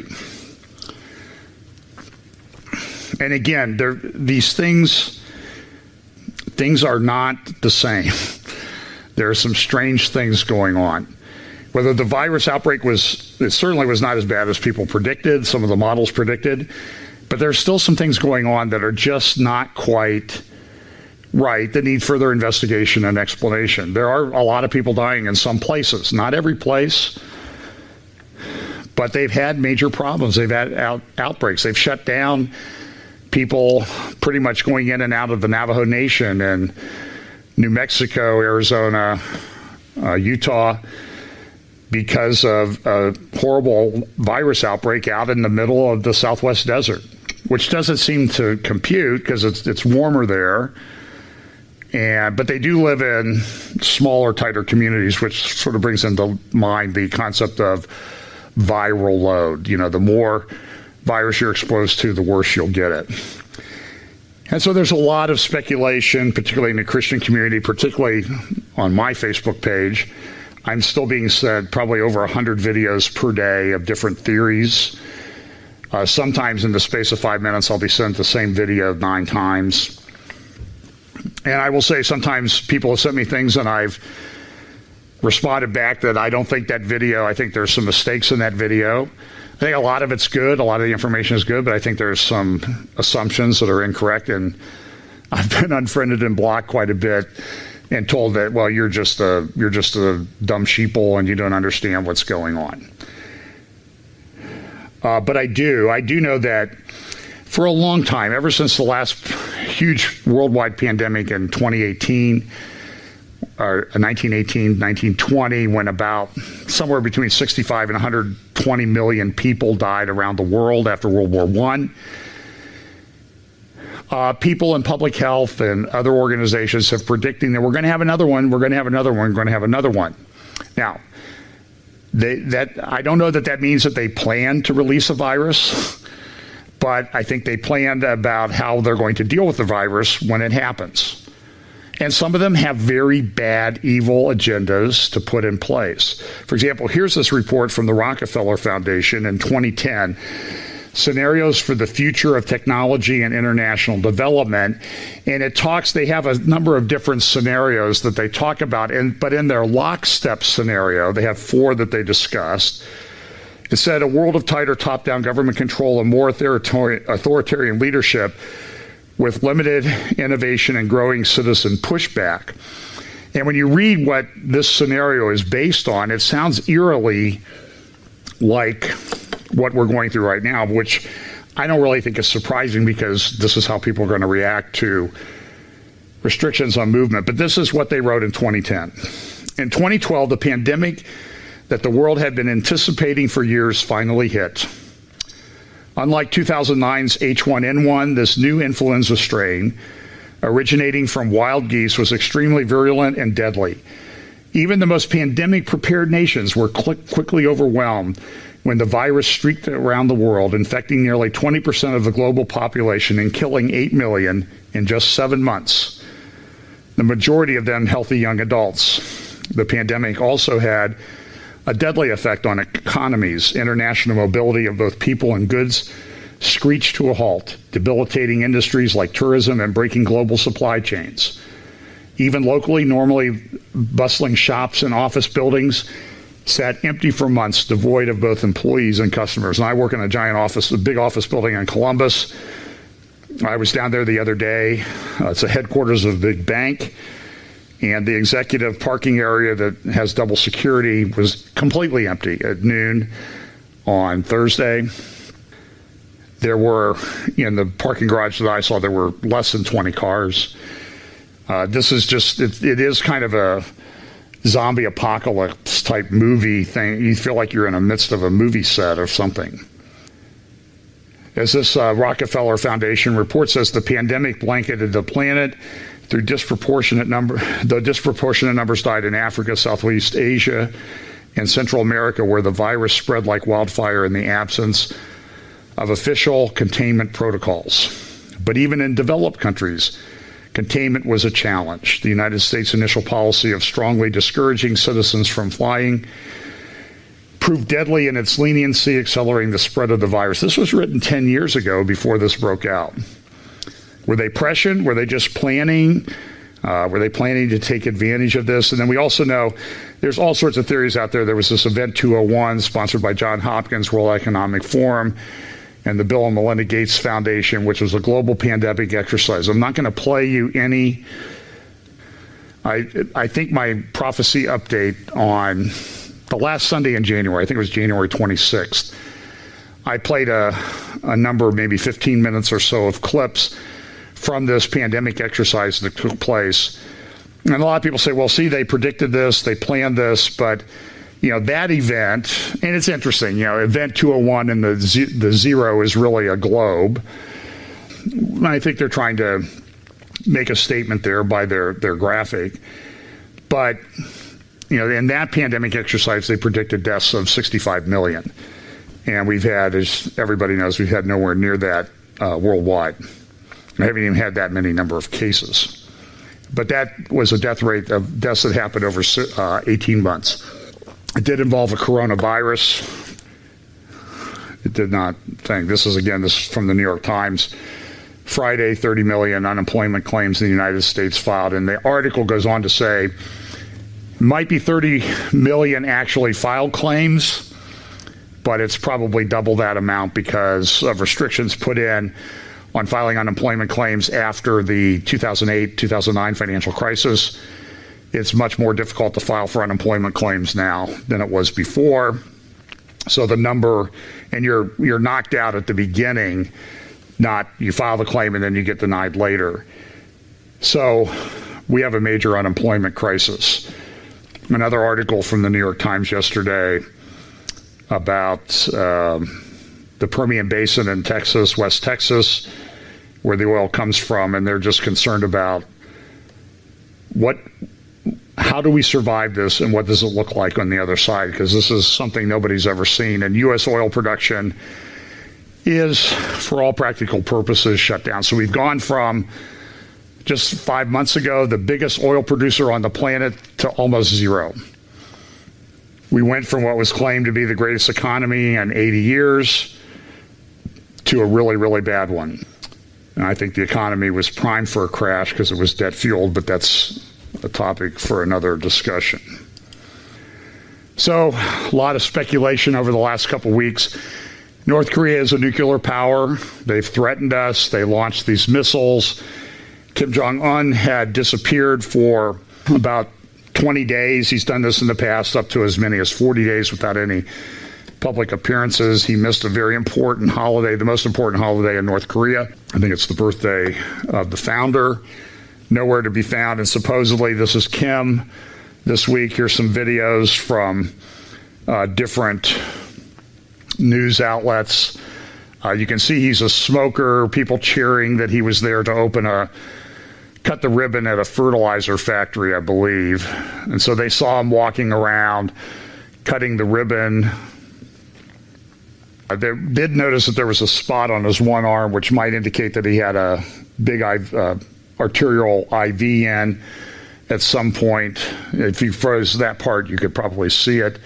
And again, there, these things, things are not the same. There are some strange things going on. Whether the virus outbreak was, it certainly was not as bad as people predicted, some of the models predicted, but there's still some things going on that are just not quite right, that need further investigation and explanation. There are a lot of people dying in some places, not every place, but they've had major problems. They've had out, outbreaks. They've shut down people pretty much going in and out of the Navajo Nation and New Mexico, Arizona, uh, Utah, because of a horrible virus outbreak out in the middle of the Southwest desert, which doesn't seem to compute because it's it's warmer there. And but they do live in smaller, tighter communities, which sort of brings into mind the concept of viral load. You know, the more virus you're exposed to, the worse you'll get it. And so there's a lot of speculation, particularly in the Christian community, particularly on my Facebook page. I'm still being sent probably over one hundred videos per day of different theories. Uh, sometimes in the space of five minutes, I'll be sent the same video nine times. And I will say sometimes people have sent me things and I've responded back that I don't think that video, I think there's some mistakes in that video. I think a lot of it's good, a lot of the information is good, but I think there's some assumptions that are incorrect. And I've been unfriended and blocked quite a bit and told that, well, you're just a, you're just a dumb sheeple and you don't understand what's going on. Uh, but I do, I do know that for a long time, ever since the last huge worldwide pandemic in twenty eighteen, or nineteen eighteen, nineteen twenty, when about somewhere between sixty-five and one hundred twenty million people died around the world after World War One. Uh, people in public health and other organizations have predicting that we're going to have another one, we're going to have another one, we're going to have another one. Now, they, that I don't know that that means that they plan to release a virus, but I think they planned about how they're going to deal with the virus when it happens. And some of them have very bad, evil agendas to put in place. For example, here's this report from the Rockefeller Foundation in twenty ten, Scenarios for the Future of Technology and International Development. And it talks, they have a number of different scenarios that they talk about, and but in their lockstep scenario, they have four that they discussed. It said a world of tighter top-down government control and more authoritarian leadership with limited innovation and growing citizen pushback. And when you read what this scenario is based on, it sounds eerily like what we're going through right now, which I don't really think is surprising because this is how people are going to react to restrictions on movement. But this is what they wrote in twenty ten. In twenty twelve, the pandemic that the world had been anticipating for years finally hit. Unlike two thousand nine's H one N one, this new influenza strain, originating from wild geese, was extremely virulent and deadly. Even the most pandemic-prepared nations were quickly overwhelmed when the virus streaked around the world, infecting nearly twenty percent of the global population and killing eight million in just seven months, the majority of them healthy young adults. The pandemic also had a deadly effect on economies. International mobility of both people and goods screeched to a halt, debilitating industries like tourism and breaking global supply chains. Even locally, normally bustling shops and office buildings sat empty for months, devoid of both employees and customers. And I work in a giant office, a big office building in Columbus. I was down there the other day. Uh, it's the headquarters of a big bank. And the executive parking area that has double security was completely empty at noon on Thursday. There were, in the parking garage that I saw, there were less than twenty cars. Uh, this is just, it, it is kind of a zombie apocalypse type movie thing. You feel like you're in the midst of a movie set or something. As this uh, Rockefeller Foundation report says, the pandemic blanketed the planet through disproportionate number. The disproportionate numbers died in Africa, Southeast Asia, and Central America, where the virus spread like wildfire in the absence of official containment protocols. But even in developed countries, containment was a challenge. The United States' initial policy of strongly discouraging citizens from flying proved deadly in its leniency, accelerating the spread of the virus. This was written ten years ago before this broke out. Were they prescient? Were they just planning? Uh, were they planning to take advantage of this? And then we also know there's all sorts of theories out there. There was this Event two oh one sponsored by Johns Hopkins World Economic Forum and the Bill and Melinda Gates Foundation, which was a global pandemic exercise. I'm not going to play you any. I I think my prophecy update on the last Sunday in January, I think it was January twenty-sixth, I played a, a number, maybe fifteen minutes or so of clips from this pandemic exercise that took place. And a lot of people say, well, see, they predicted this, they planned this, but you know, that event, and it's interesting, you know, Event two oh one and the z- the zero is really a globe. I think they're trying to make a statement there by their, their graphic. But, you know, in that pandemic exercise, they predicted deaths of sixty-five million. And we've had, as everybody knows, we've had nowhere near that uh, worldwide. We haven't even had that many number of cases. But that was a death rate of deaths that happened over uh, eighteen months. It did involve a coronavirus. It did not think. This is, again, this is from the New York Times. Friday, thirty million unemployment claims in the United States filed. And the article goes on to say, might be thirty million actually filed claims, but it's probably double that amount because of restrictions put in on filing unemployment claims after the two thousand eight, two thousand nine financial crisis. It's much more difficult to file for unemployment claims now than it was before. So the number, and you're you're knocked out at the beginning, not you file the claim and then you get denied later. So we have a major unemployment crisis. Another article from the New York Times yesterday about um, the Permian Basin in Texas, West Texas, where the oil comes from, and they're just concerned about what, how do we survive this and what does it look like on the other side? Because this is something nobody's ever seen. And U S oil production is, for all practical purposes, shut down. So we've gone from just five months ago, the biggest oil producer on the planet, to almost zero. We went from what was claimed to be the greatest economy in eighty years to a really, really bad one. And I think the economy was primed for a crash because it was debt fueled, but that's a topic for another discussion. So, a lot of speculation over the last couple weeks. North Korea is a nuclear power. They've threatened us. They launched these missiles. Kim Jong-un had disappeared for about twenty days. He's done this in the past, up to as many as forty days without any public appearances. He missed a very important holiday, the most important holiday in North Korea. I think it's the birthday of the founder. Nowhere to be found. And supposedly this is Kim this week. Here's some videos from uh, different news outlets. Uh, you can see he's a smoker, people cheering that he was there to open a, cut the ribbon at a fertilizer factory, I believe. And so they saw him walking around, cutting the ribbon. They did notice that there was a spot on his one arm, which might indicate that he had a big uh, arterial I V in at some point. If you froze that part, you could probably see it.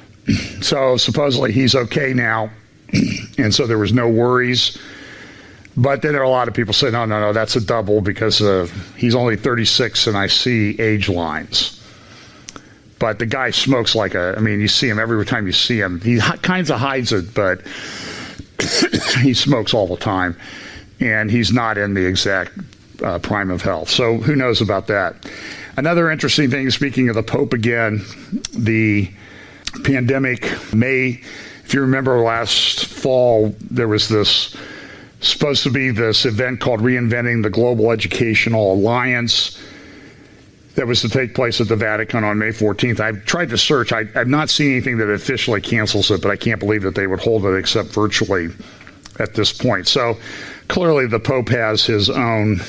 So supposedly he's okay now, and so there was no worries. But then there are a lot of people say, no, no, no, that's a double because uh, he's only thirty-six and I see age lines. But the guy smokes like a, I mean, you see him every time you see him. He kind of hides it, but he smokes all the time. And he's not in the exact uh, prime of health. So who knows about that? Another interesting thing, speaking of the Pope again, the pandemic may, if you remember last fall, there was this, supposed to be this event called Reinventing the Global Educational Alliance that was to take place at the Vatican on May fourteenth. I've tried to search. I, I've not seen anything that officially cancels it, but I can't believe that they would hold it except virtually at this point. So clearly the Pope has his own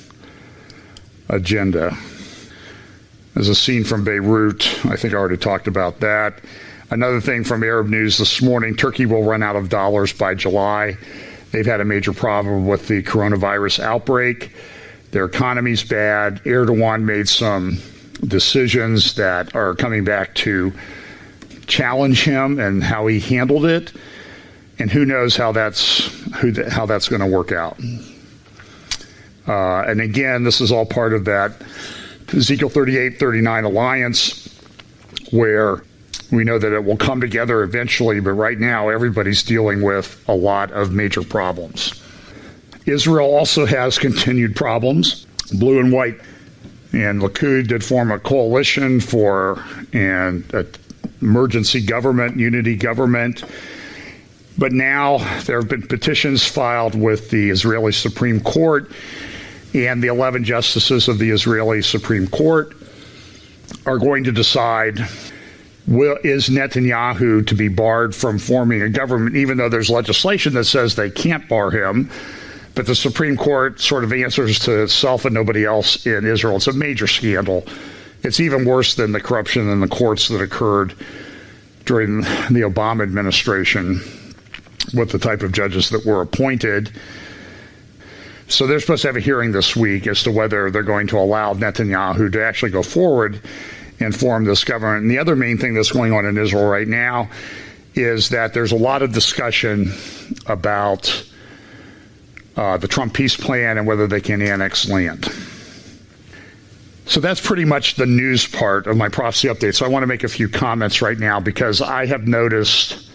agenda. There's a scene from Beirut. I think I already talked about that. Another thing from Arab News this morning, Turkey will run out of dollars by July. They've had a major problem with the coronavirus outbreak. Their economy's bad. Erdogan made some decisions that are coming back to challenge him and how he handled it. And who knows how that's who th- how that's going to work out. Uh, and again, this is all part of that Ezekiel thirty-eight thirty-nine alliance, where we know that it will come together eventually, but right now everybody's dealing with a lot of major problems. Israel also has continued problems. Blue and white and Likud did form a coalition for an emergency government, unity government. But now there have been petitions filed with the Israeli Supreme Court, and the eleven justices of the Israeli Supreme Court are going to decide, will, is Netanyahu to be barred from forming a government, even though there's legislation that says they can't bar him. But the Supreme Court sort of answers to itself and nobody else in Israel. It's a major scandal. It's even worse than the corruption in the courts that occurred during the Obama administration with the type of judges that were appointed. So they're supposed to have a hearing this week as to whether they're going to allow Netanyahu to actually go forward and form this government. And the other main thing that's going on in Israel right now is that there's a lot of discussion about uh, the Trump peace plan and whether they can annex land. So that's pretty much the news part of my prophecy update. So I want to make a few comments right now because I have noticed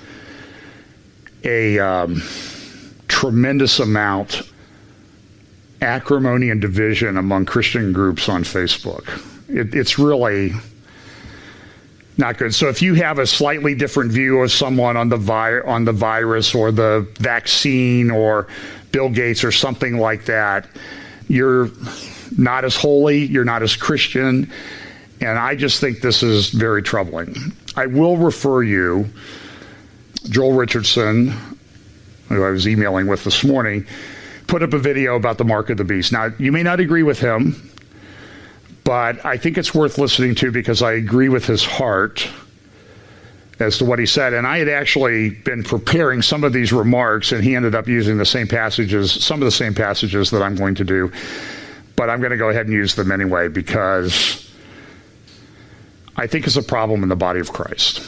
a um, tremendous amount acrimony and division among Christian groups on Facebook. It, it's really not good. So if you have a slightly different view of someone on the vi- on the virus or the vaccine or Bill Gates or something like that, you're not as holy, you're not as Christian, and I just think this is very troubling. I will refer you, Joel Richardson, who I was emailing with this morning, put up a video about the mark of the beast. Now, you may not agree with him, but I think it's worth listening to because I agree with his heart as to what he said. And I had actually been preparing some of these remarks, and he ended up using the same passages, some of the same passages that I'm going to do. But I'm going to go ahead and use them anyway because I think it's a problem in the body of Christ.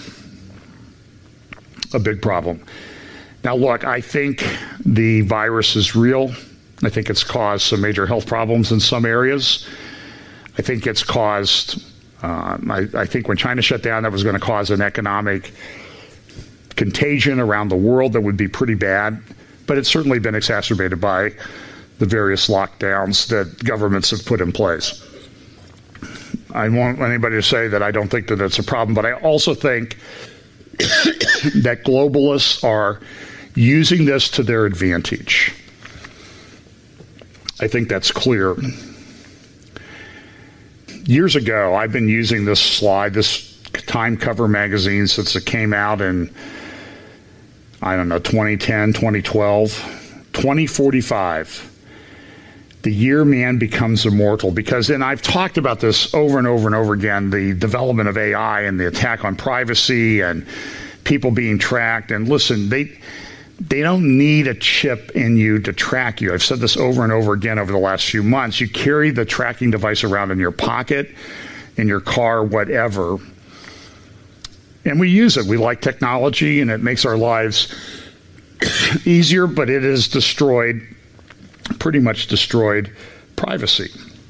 A big problem. Now, look, I think the virus is real. I think it's caused some major health problems in some areas. I think it's caused, um, I, I think when China shut down, that was going to cause an economic contagion around the world that would be pretty bad. But it's certainly been exacerbated by the various lockdowns that governments have put in place. I don't want anybody to say that I don't think that it's a problem, but I also think that globalists are using this to their advantage. I think that's clear. Years ago, I've been using this slide, this Time cover magazine, since it came out in, I don't know, twenty ten, twenty twelve, twenty forty-five. The year man becomes immortal, because, and I've talked about this over and over and over again, the development of A I and the attack on privacy and people being tracked. And listen, they they don't need a chip in you to track you. I've said this over and over again over the last few months. You carry the tracking device around in your pocket, in your car, whatever. And we use it. We like technology, and it makes our lives easier, but it has destroyed pretty much destroyed privacy.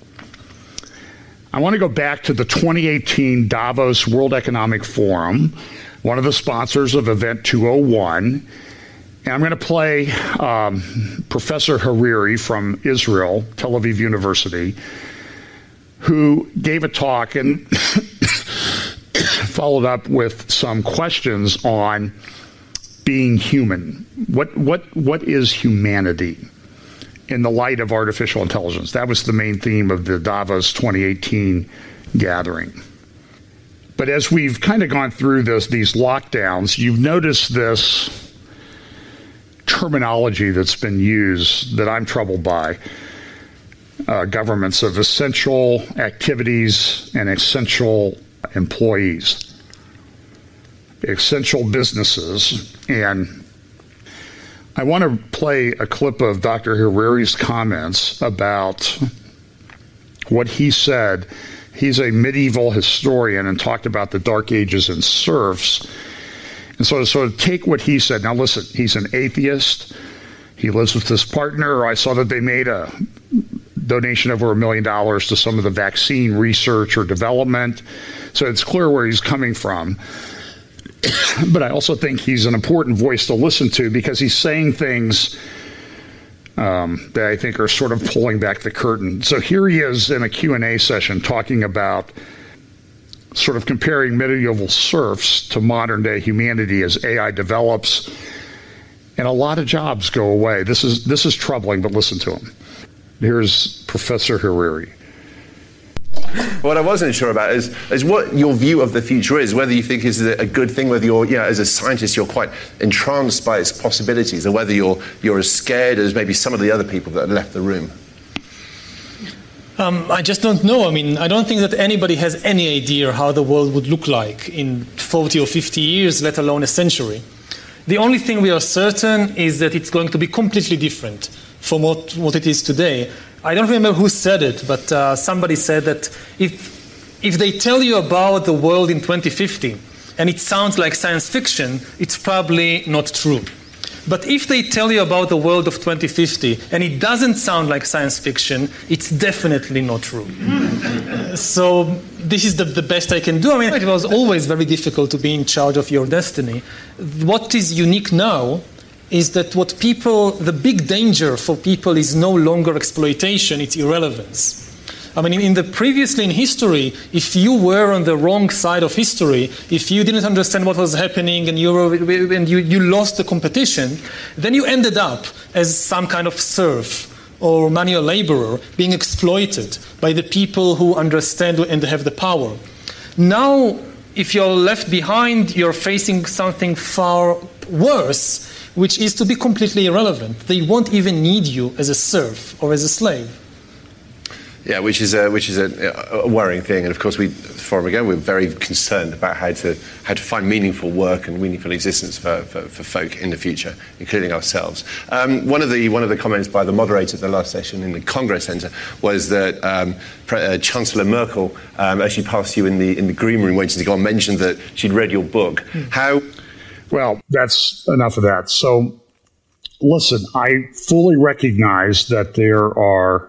I want to go back to the twenty eighteen Davos World Economic Forum, one of the sponsors of Event two oh one. And I'm going to play um, Professor Hariri from Israel, Tel Aviv University, who gave a talk and followed up with some questions on being human. What what what is humanity in the light of artificial intelligence? That was the main theme of the Davos twenty eighteen gathering. But as we've kind of gone through this, these lockdowns, you've noticed this terminology that's been used that I'm troubled by. Uh, governments of essential activities and essential employees, essential businesses. And I want to play a clip of Doctor Hariri's comments about what he said. He's a medieval historian and talked about the Dark Ages and serfs. And so to sort of take what he said, now listen, he's an atheist. He lives with his partner. I saw that they made a donation of over a million dollars to some of the vaccine research or development. So it's clear where he's coming from. But I also think he's an important voice to listen to because he's saying things um, that I think are sort of pulling back the curtain. So here he is in a Q and A session talking about sort of comparing medieval serfs to modern day humanity as A I develops, and a lot of jobs go away. This is this is troubling, but listen to him. Here's Professor Hariri. What I wasn't sure about is, is what your view of the future is, whether you think it's a good thing, whether you're, you know, as a scientist, you're quite entranced by its possibilities, or whether you're, you're as scared as maybe some of the other people that left the room. Um, I just don't know. I mean, I don't think that anybody has any idea how the world would look like in forty or fifty years, let alone a century. The only thing we are certain is that it's going to be completely different from what, what it is today. I don't remember who said it, but uh, somebody said that if, if they tell you about the world in twenty fifty and it sounds like science fiction, it's probably not true. But if they tell you about the world of twenty fifty and it doesn't sound like science fiction, it's definitely not true. So this is the, the best I can do. I mean, it was always very difficult to be in charge of your destiny. What is unique now is that what people, the big danger for people is no longer exploitation, it's irrelevance. I mean, in the previously in history, if you were on the wrong side of history, if you didn't understand what was happening and you were, and you, you lost the competition, then you ended up as some kind of serf or manual laborer being exploited by the people who understand and have the power. Now, if you're left behind, you're facing something far worse, which is to be completely irrelevant. They won't even need you as a serf or as a slave. Yeah, which is a which is a, a worrying thing, and of course we, forum again, we're very concerned about how to how to find meaningful work and meaningful existence for, for, for folk in the future, including ourselves. Um, one of the one of the comments by the moderator of the last session in the Congress Center was that um, uh, Chancellor Merkel um, actually passed you in the in the green room waiting to go and mentioned that she'd read your book. Mm. How? Well, that's enough of that. So, listen, I fully recognize that there are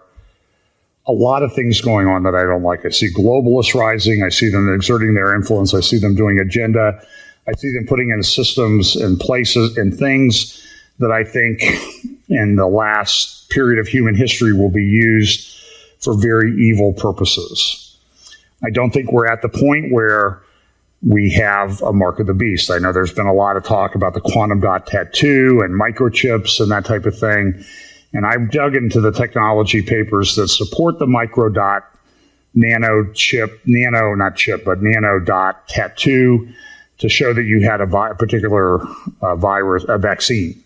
a lot of things going on that I don't like. I see globalists rising. I see them exerting their influence. I see them doing agenda. I see them putting in systems and places and things that I think in the last period of human history will be used for very evil purposes. I don't think we're at the point where we have a mark of the beast. I know there's been a lot of talk about the quantum dot tattoo and microchips and that type of thing. And I've dug into the technology papers that support the microdot nano chip, nano, not chip, but nano dot tattoo to show that you had a vi- particular uh, virus, a vaccine.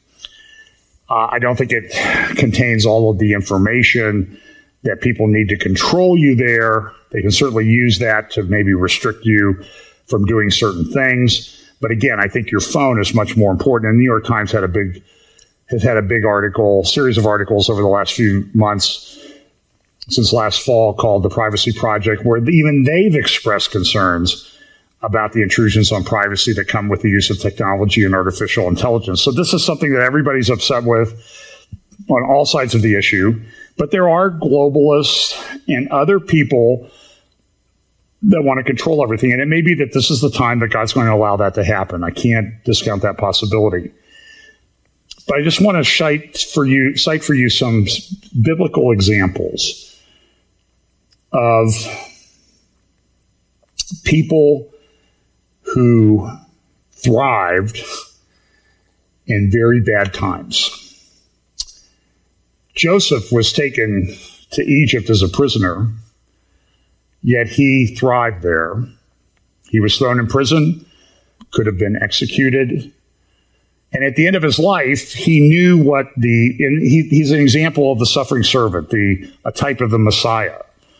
Uh, I don't think it contains all of the information that people need to control you there. They can certainly use that to maybe restrict you from doing certain things. But again, I think your phone is much more important. And the New York Times had a big has had a big article, series of articles over the last few months, since last fall, called The Privacy Project, where even they've expressed concerns about the intrusions on privacy that come with the use of technology and artificial intelligence. So this is something that everybody's upset with. on all sides of the issue, but there are globalists and other people that want to control everything. And it may be that this is the time that God's going to allow that to happen. I can't discount that possibility. But I just want to cite for you, cite for you some biblical examples of people who thrived in very bad times. Joseph was taken to Egypt as a prisoner, yet he thrived there. He was thrown in prison, could have been executed. And at the end of his life, he knew what the, and he, he's an example of the suffering servant, the a type of the Messiah.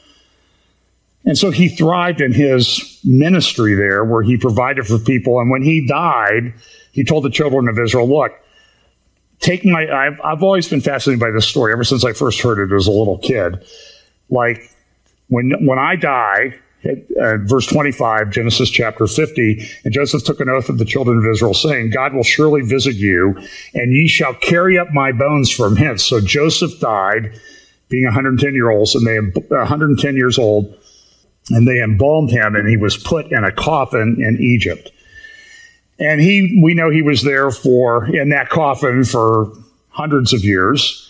And so he thrived in his ministry there where he provided for people. And when he died, he told the children of Israel, look, take my, I've, I've always been fascinated by this story ever since I first heard it as a little kid. Like when, when I die, uh, verse twenty-five, Genesis chapter fifty, and Joseph took an oath of the children of Israel saying, God will surely visit you and ye shall carry up my bones from hence. So Joseph died being one hundred ten year olds and they, one hundred ten years old. And they embalmed him, and he was put in a coffin in Egypt. And he, we know he was there for, in that coffin for hundreds of years.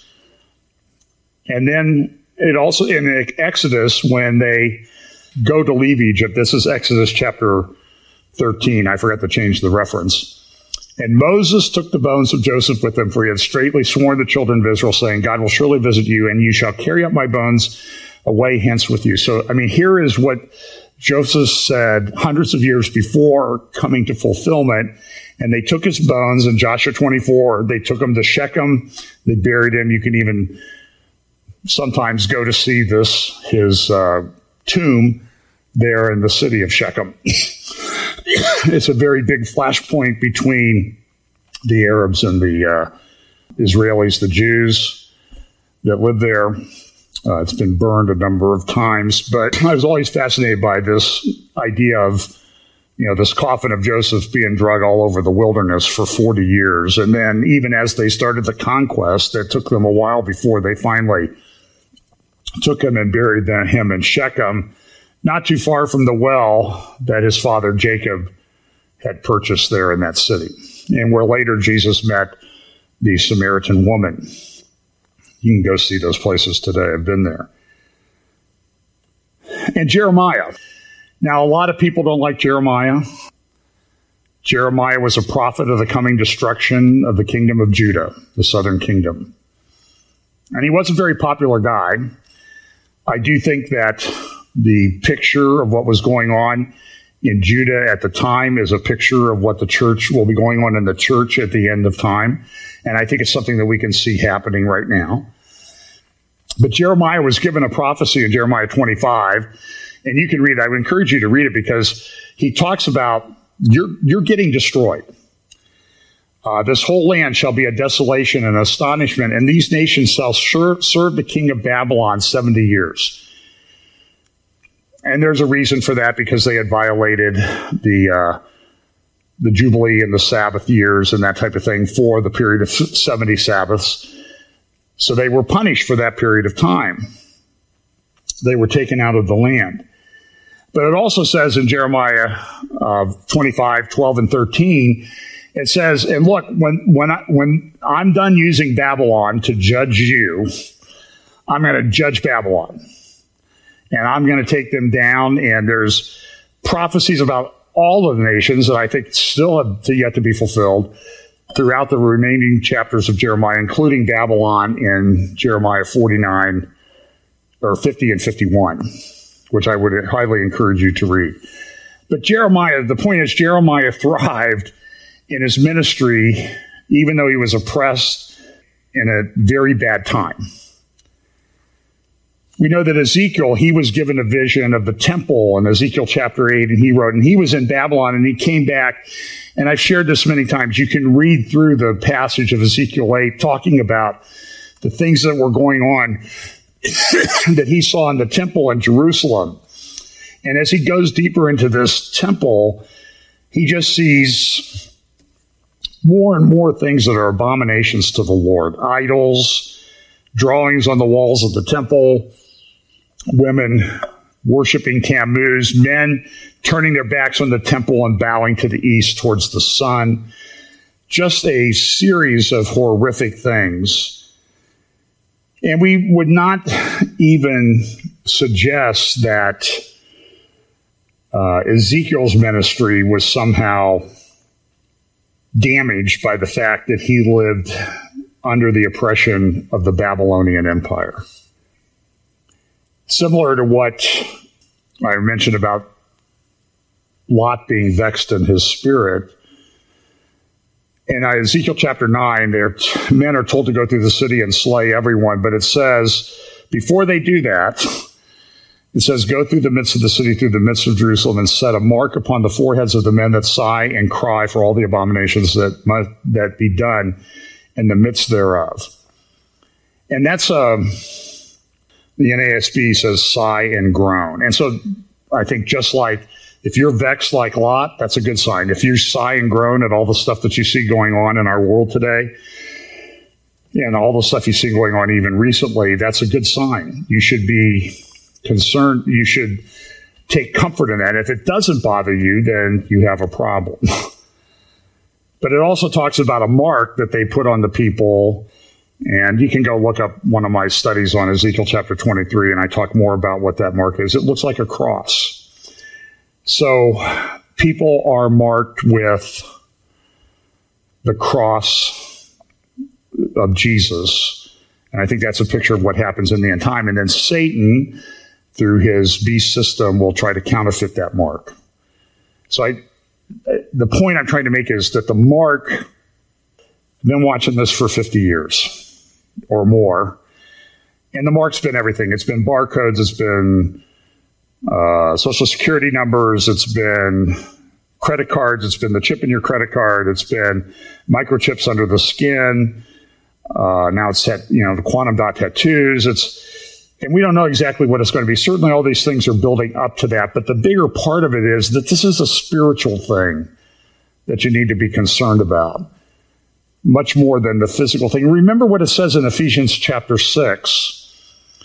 And then it also, in Exodus, when they go to leave Egypt, this is Exodus chapter thirteen. I forgot to change the reference. And Moses took the bones of Joseph with him, for he had straitly sworn the children of Israel, saying, God will surely visit you, and you shall carry up my bones away hence with you. So, I mean, here is what Joseph said hundreds of years before coming to fulfillment. And they took his bones in Joshua twenty-four. They took him to Shechem. They buried him. You can even sometimes go to see this, his uh, tomb there in the city of Shechem. It's a very big flashpoint between the Arabs and the uh, Israelis, the Jews that live there. Uh, it's been burned a number of times, but I was always fascinated by this idea of, you know, this coffin of Joseph being drug all over the wilderness for forty years. And then even as they started the conquest, it took them a while before they finally took him and buried him in Shechem, not too far from the well that his father Jacob had purchased there in that city, and where later Jesus met the Samaritan woman. You can go see those places today. I've been there. And Jeremiah. Now, a lot of people don't like Jeremiah. Jeremiah was a prophet of the coming destruction of the kingdom of Judah, the southern kingdom. And he was a very popular guy. I do think that the picture of what was going on in Judah at the time is a picture of what the church will be going on in the church at the end of time. And I think it's something that we can see happening right now. But Jeremiah was given a prophecy in Jeremiah twenty-five, and you can read it. I would encourage you to read it because he talks about you're, you're getting destroyed. Uh, this whole land shall be a desolation and astonishment, and these nations shall serve, serve the king of Babylon seventy years. And there's a reason for that, because they had violated the uh, the Jubilee and the Sabbath years and that type of thing for the period of seventy Sabbaths. So they were punished for that period of time. They were taken out of the land. But it also says in Jeremiah uh, twenty-five, twelve, and thirteen, it says, and look, when, when, I, when I'm done using Babylon to judge you, I'm going to judge Babylon. And I'm going to take them down. And there's prophecies about all of the nations that I think still have yet to be fulfilled throughout the remaining chapters of Jeremiah, including Babylon in Jeremiah forty-nine, or fifty and fifty-one, which I would highly encourage you to read. But Jeremiah, the point is, Jeremiah thrived in his ministry, even though he was oppressed in a very bad time. We know that Ezekiel, he was given a vision of the temple in Ezekiel chapter eight, and he wrote, and he was in Babylon, and he came back, and I've shared this many times. You can read through the passage of Ezekiel eight, talking about the things that were going on that he saw in the temple in Jerusalem. And as he goes deeper into this temple, he just sees more and more things that are abominations to the Lord. Idols, drawings on the walls of the temple, women worshiping Tammuz, men turning their backs on the temple and bowing to the east towards the sun. Just a series of horrific things. And we would not even suggest that uh, Ezekiel's ministry was somehow damaged by the fact that he lived under the oppression of the Babylonian Empire. Similar to what I mentioned about Lot being vexed in his spirit, in Ezekiel chapter nine, their men are told to go through the city and slay everyone, but it says, before they do that, it says, go through the midst of the city, through the midst of Jerusalem, and set a mark upon the foreheads of the men that sigh and cry for all the abominations that must, that be done in the midst thereof. And that's, um, the N A S B says sigh and groan. And so I think just like if you're vexed like Lot, that's a good sign. If you sigh and groan at all the stuff that you see going on in our world today, and all the stuff you see going on even recently, that's a good sign. You should be concerned. You should take comfort in that. If it doesn't bother you, then you have a problem. But it also talks about a mark that they put on the people. And you can go look up one of my studies on Ezekiel chapter twenty-three, and I talk more about what that mark is. It looks like a cross. So people are marked with the cross of Jesus. And I think that's a picture of what happens in the end time. And then Satan, through his beast system, will try to counterfeit that mark. So I, the point I'm trying to make is that the mark, I've been watching this for fifty years or more, and the mark's been everything. It's been barcodes, it's been uh, social security numbers, it's been credit cards, it's been the chip in your credit card, it's been microchips under the skin. Uh, now it's had, you know, the quantum dot tattoos. It's, and we don't know exactly what it's going to be. Certainly all these things are building up to that, but the bigger part of it is that this is a spiritual thing that you need to be concerned about, much more than the physical thing. Remember what it says in Ephesians chapter six,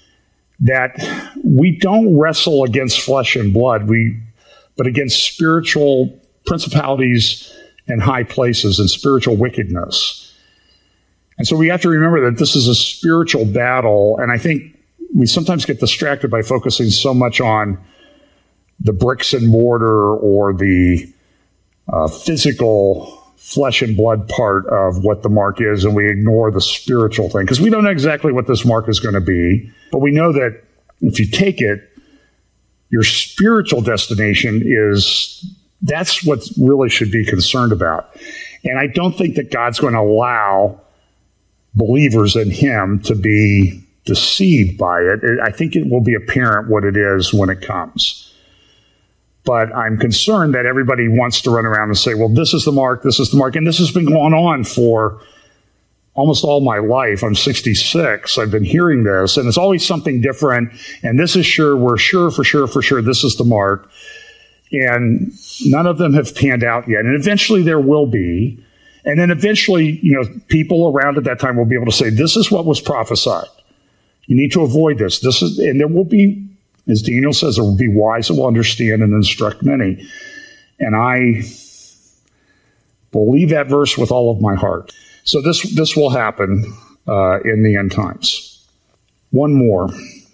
that we don't wrestle against flesh and blood, we, but against spiritual principalities and high places and spiritual wickedness. And so we have to remember that this is a spiritual battle, and I think we sometimes get distracted by focusing so much on the bricks and mortar or the uh, physical flesh and blood part of what the mark is, and we ignore the spiritual thing because we don't know exactly what this mark is going to be, but we know that if you take it, your spiritual destination is, that's what really should be concerned about. And I don't think that God's going to allow believers in him to be deceived by it. I think it will be apparent what it is when it comes. But I'm concerned that everybody wants to run around and say, well, this is the mark, this is the mark. And this has been going on for almost all my life. I'm sixty-six. I've been hearing this, and it's always something different. And this is sure, we're sure for sure, for sure, this is the mark. And none of them have panned out yet. And eventually there will be. And then eventually, you know, people around at that time will be able to say, this is what was prophesied. You need to avoid this. This is, and there will be, as Daniel says, there will be wise that will understand and instruct many. And I believe that verse with all of my heart. So this this will happen uh, in the end times. One more.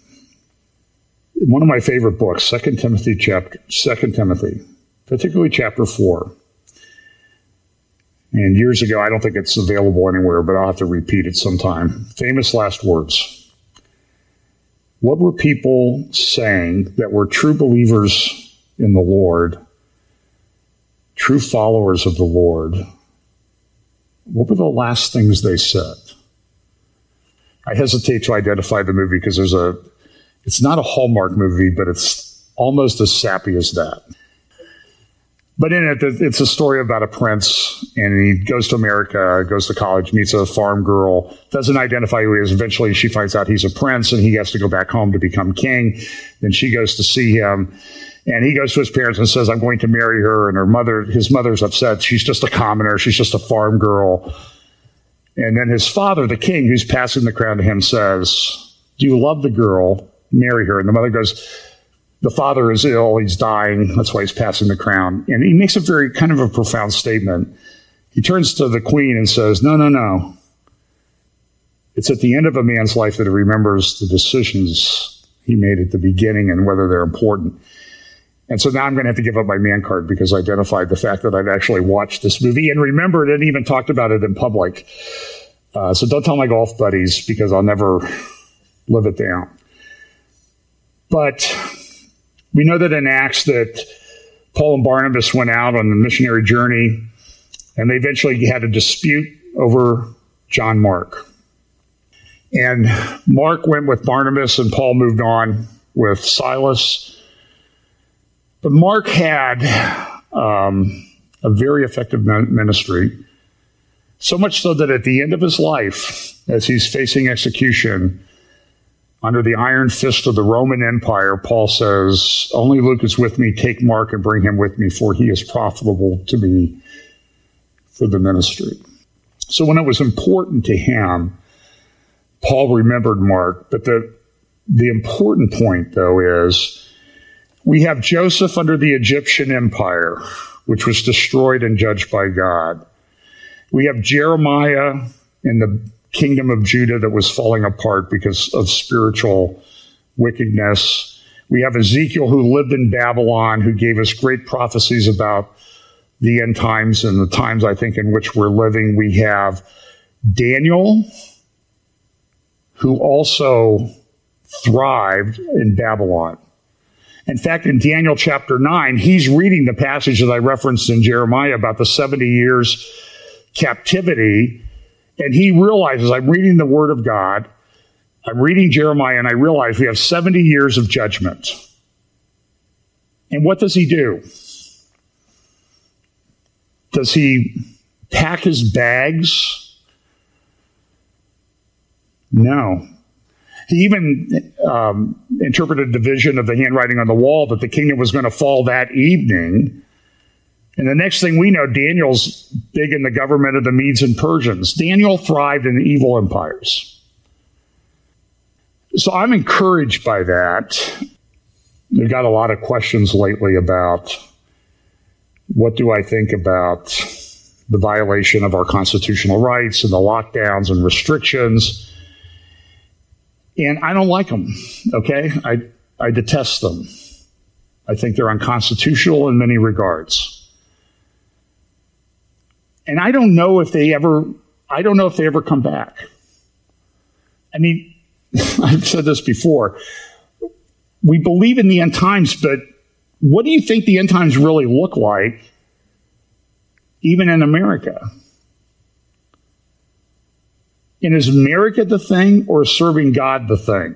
One of my favorite books, Second Timothy chapter, Second Timothy, particularly chapter four. And years ago, I don't think it's available anywhere, but I'll have to repeat it sometime. Famous last words. What were people saying that were true believers in the Lord, true followers of the Lord? What were the last things they said? I hesitate to identify the movie because there's a, it's not a Hallmark movie, but it's almost as sappy as that. But in it, it's a story about a prince, and he goes to America, goes to college, meets a farm girl, doesn't identify who he is. Eventually, she finds out he's a prince, and he has to go back home to become king. Then she goes to see him, and he goes to his parents and says, I'm going to marry her. And her mother, his mother's upset. She's just a commoner. She's just a farm girl. And then his father, the king, who's passing the crown to him, says, do you love the girl? Marry her. And the mother goes, the father is ill. He's dying. That's why he's passing the crown. And he makes a very kind of a profound statement. He turns to the queen and says, no, no, no. It's at the end of a man's life that he remembers the decisions he made at the beginning and whether they're important. And so now I'm going to have to give up my man card because I identified the fact that I've actually watched this movie and remembered and even talked about it in public. Uh, so don't tell my golf buddies because I'll never live it down. But we know that in Acts that Paul and Barnabas went out on the missionary journey and they eventually had a dispute over John Mark. And Mark went with Barnabas and Paul moved on with Silas. But Mark had um, a very effective ministry, so much so that at the end of his life, as he's facing execution under the iron fist of the Roman Empire, Paul says, only Luke is with me, take Mark and bring him with me, for he is profitable to me for the ministry. So when it was important to him, Paul remembered Mark. But the, the important point, though, is we have Joseph under the Egyptian Empire, which was destroyed and judged by God. We have Jeremiah in the kingdom of Judah that was falling apart because of spiritual wickedness. We have Ezekiel who lived in Babylon, who gave us great prophecies about the end times and the times, I think, in which we're living. We have Daniel, who also thrived in Babylon. In fact, in Daniel chapter nine, he's reading the passage that I referenced in Jeremiah about the seventy years captivity, and he realizes, I'm reading the Word of God, I'm reading Jeremiah, and I realize we have seventy years of judgment. And what does he do? Does he pack his bags? No. He even um, interpreted the vision of the handwriting on the wall that the kingdom was going to fall that evening. And the next thing we know, Daniel's big in the government of the Medes and Persians. Daniel thrived in evil empires. So I'm encouraged by that. We've got a lot of questions lately about what do I think about the violation of our constitutional rights and the lockdowns and restrictions. And I don't like them, okay? I, I detest them. I think they're unconstitutional in many regards. And I don't know if they ever, I don't know if they ever come back. I mean, I've said this before. We believe in the end times, but what do you think the end times really look like, even in America? And is America the thing or serving God the thing?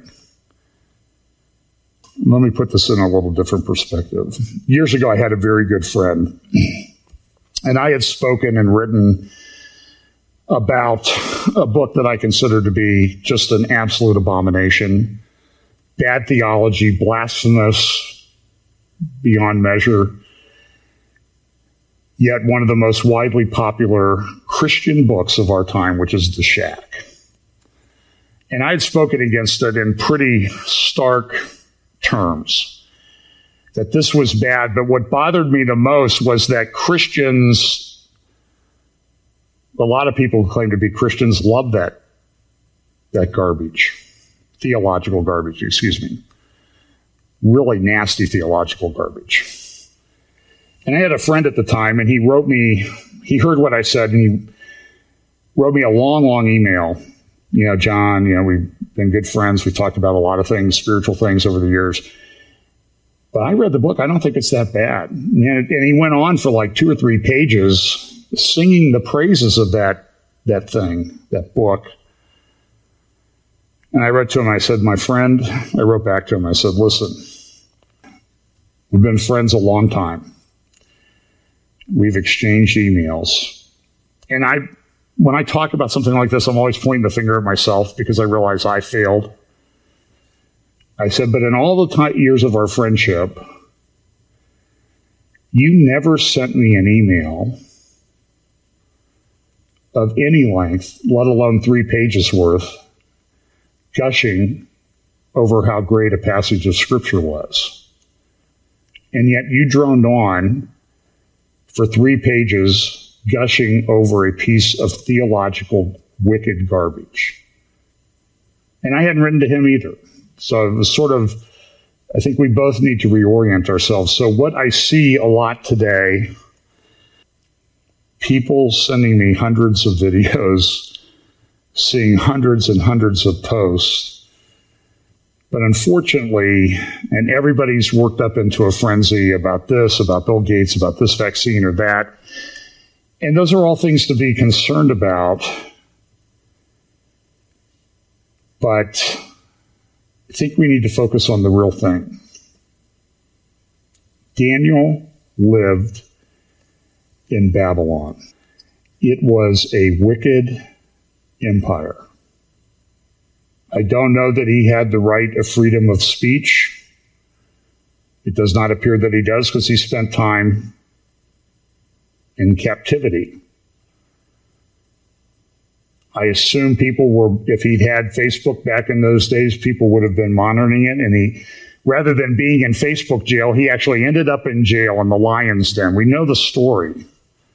Let me put this in a little different perspective. Years ago, I had a very good friend, and I had spoken and written about a book that I considered to be just an absolute abomination, bad theology, blasphemous beyond measure, yet one of the most widely popular Christian books of our time, which is The Shack. And I had spoken against it in pretty stark terms, that this was bad. But what bothered me the most was that Christians, a lot of people who claim to be Christians, love that, that garbage, theological garbage, excuse me, really nasty theological garbage. And I had a friend at the time, and he wrote me, he heard what I said, and he wrote me a long, long email. You know, John, you know, we've been good friends. We've talked about a lot of things, spiritual things over the years. But I read the book. I don't think it's that bad. And, and he went on for like two or three pages singing the praises of that, that thing, that book. And I wrote to him, I said, my friend, I wrote back to him, I said, listen, we've been friends a long time. We've exchanged emails. And I, when I talk about something like this, I'm always pointing the finger at myself because I realize I failed. I said, but in all the t- years of our friendship, you never sent me an email of any length, let alone three pages worth, gushing over how great a passage of Scripture was. And yet you droned on for three pages, gushing over a piece of theological wicked garbage. And I hadn't written to him either. So it was sort of, I think we both need to reorient ourselves. So what I see a lot today, people sending me hundreds of videos, seeing hundreds and hundreds of posts. But unfortunately, and everybody's worked up into a frenzy about this, about Bill Gates, about this vaccine or that. And those are all things to be concerned about. But I think we need to focus on the real thing. Daniel lived in Babylon. It was a wicked empire. I don't know that he had the right of freedom of speech. It does not appear that he does because he spent time in captivity. I assume people were, if he'd had Facebook back in those days, people would have been monitoring it. And he, rather than being in Facebook jail, he actually ended up in jail in the lion's den. We know the story.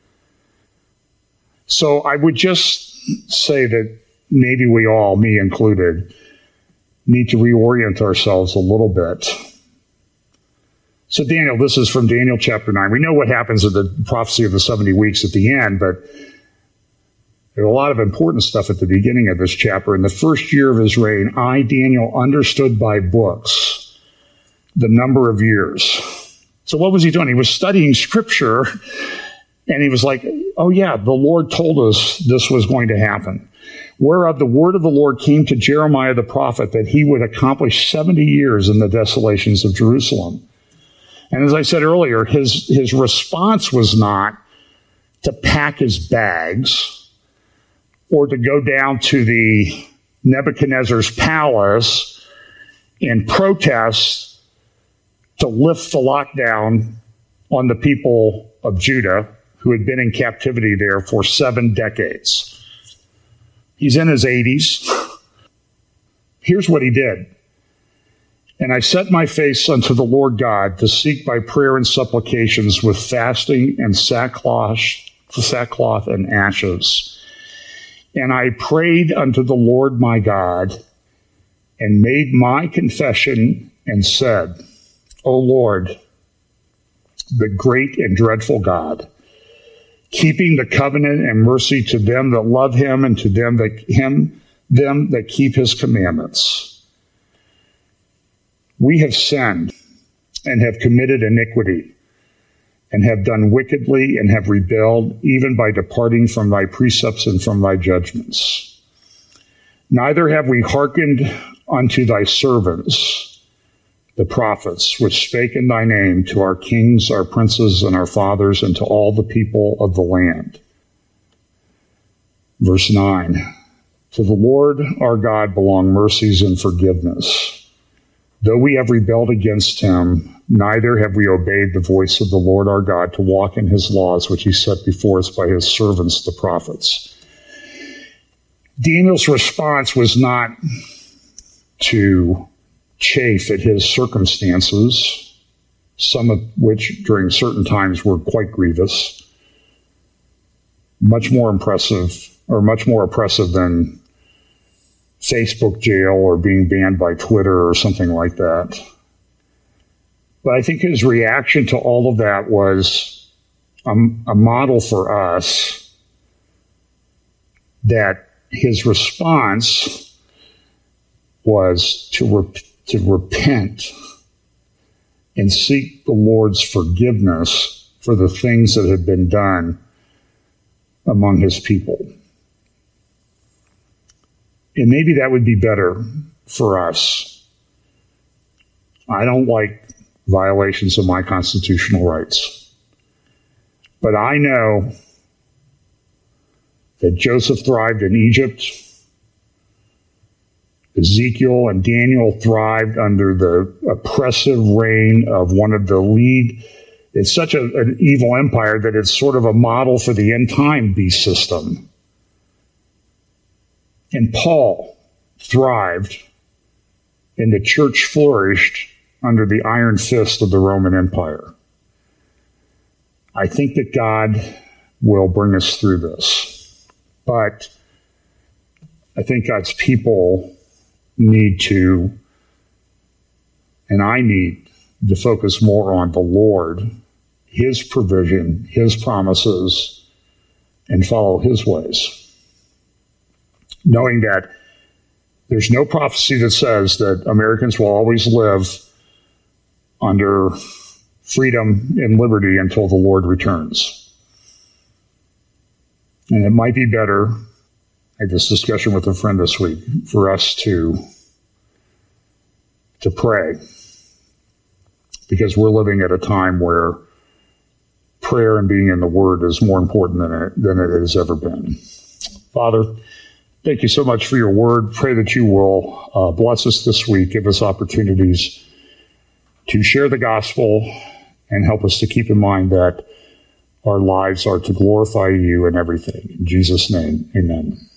So I would just say that maybe we all, me included, need to reorient ourselves a little bit. So Daniel, this is from Daniel chapter nine. We know what happens at the prophecy of the seventy weeks at the end, but there's a lot of important stuff at the beginning of this chapter. In the first year of his reign, I, Daniel, understood by books the number of years. So what was he doing? He was studying Scripture, and he was like, oh yeah, the Lord told us this was going to happen. Whereof the word of the Lord came to Jeremiah the prophet that he would accomplish seventy years in the desolations of Jerusalem. And as I said earlier, his, his response was not to pack his bags or to go down to the Nebuchadnezzar's palace and protest to lift the lockdown on the people of Judah who had been in captivity there for seven decades. He's in his eighties. Here's what he did. And I set my face unto the Lord God to seek by prayer and supplications with fasting and sackcloth, sackcloth and ashes. And I prayed unto the Lord my God and made my confession and said, O Lord, the great and dreadful God, keeping the covenant and mercy to them that love him and to them that him them that keep his commandments. We have sinned and have committed iniquity and have done wickedly and have rebelled, even by departing from thy precepts and from thy judgments. Neither have we hearkened unto thy servants, the prophets, which spake in thy name to our kings, our princes, and our fathers, and to all the people of the land. Verse nine, to the Lord our God belong mercies and forgiveness. Though we have rebelled against him, neither have we obeyed the voice of the Lord our God to walk in his laws, which he set before us by his servants, the prophets. Daniel's response was not to chafe at his circumstances, some of which during certain times were quite grievous, much more impressive, or much more oppressive than Facebook jail or being banned by Twitter or something like that. But I think his reaction to all of that was a, a model for us, that his response was to, rep- to repent and seek the Lord's forgiveness for the things that had been done among his people. And maybe that would be better for us. I don't like violations of my constitutional rights. But I know that Joseph thrived in Egypt. Ezekiel and Daniel thrived under the oppressive reign of one of the lead. It's such a, an evil empire that it's sort of a model for the end time beast system. And Paul thrived, and the church flourished under the iron fist of the Roman Empire. I think that God will bring us through this. But I think God's people need to, and I need to focus more on the Lord, his provision, his promises, and follow his ways. Knowing that there's no prophecy that says that Americans will always live under freedom and liberty until the Lord returns. And it might be better, I had this discussion with a friend this week, for us to, to pray. Because we're living at a time where prayer and being in the Word is more important than it, than it has ever been. Father, thank you so much for your Word. Pray that you will uh, bless us this week, give us opportunities to share the gospel, and help us to keep in mind that our lives are to glorify you in everything. In Jesus' name, amen.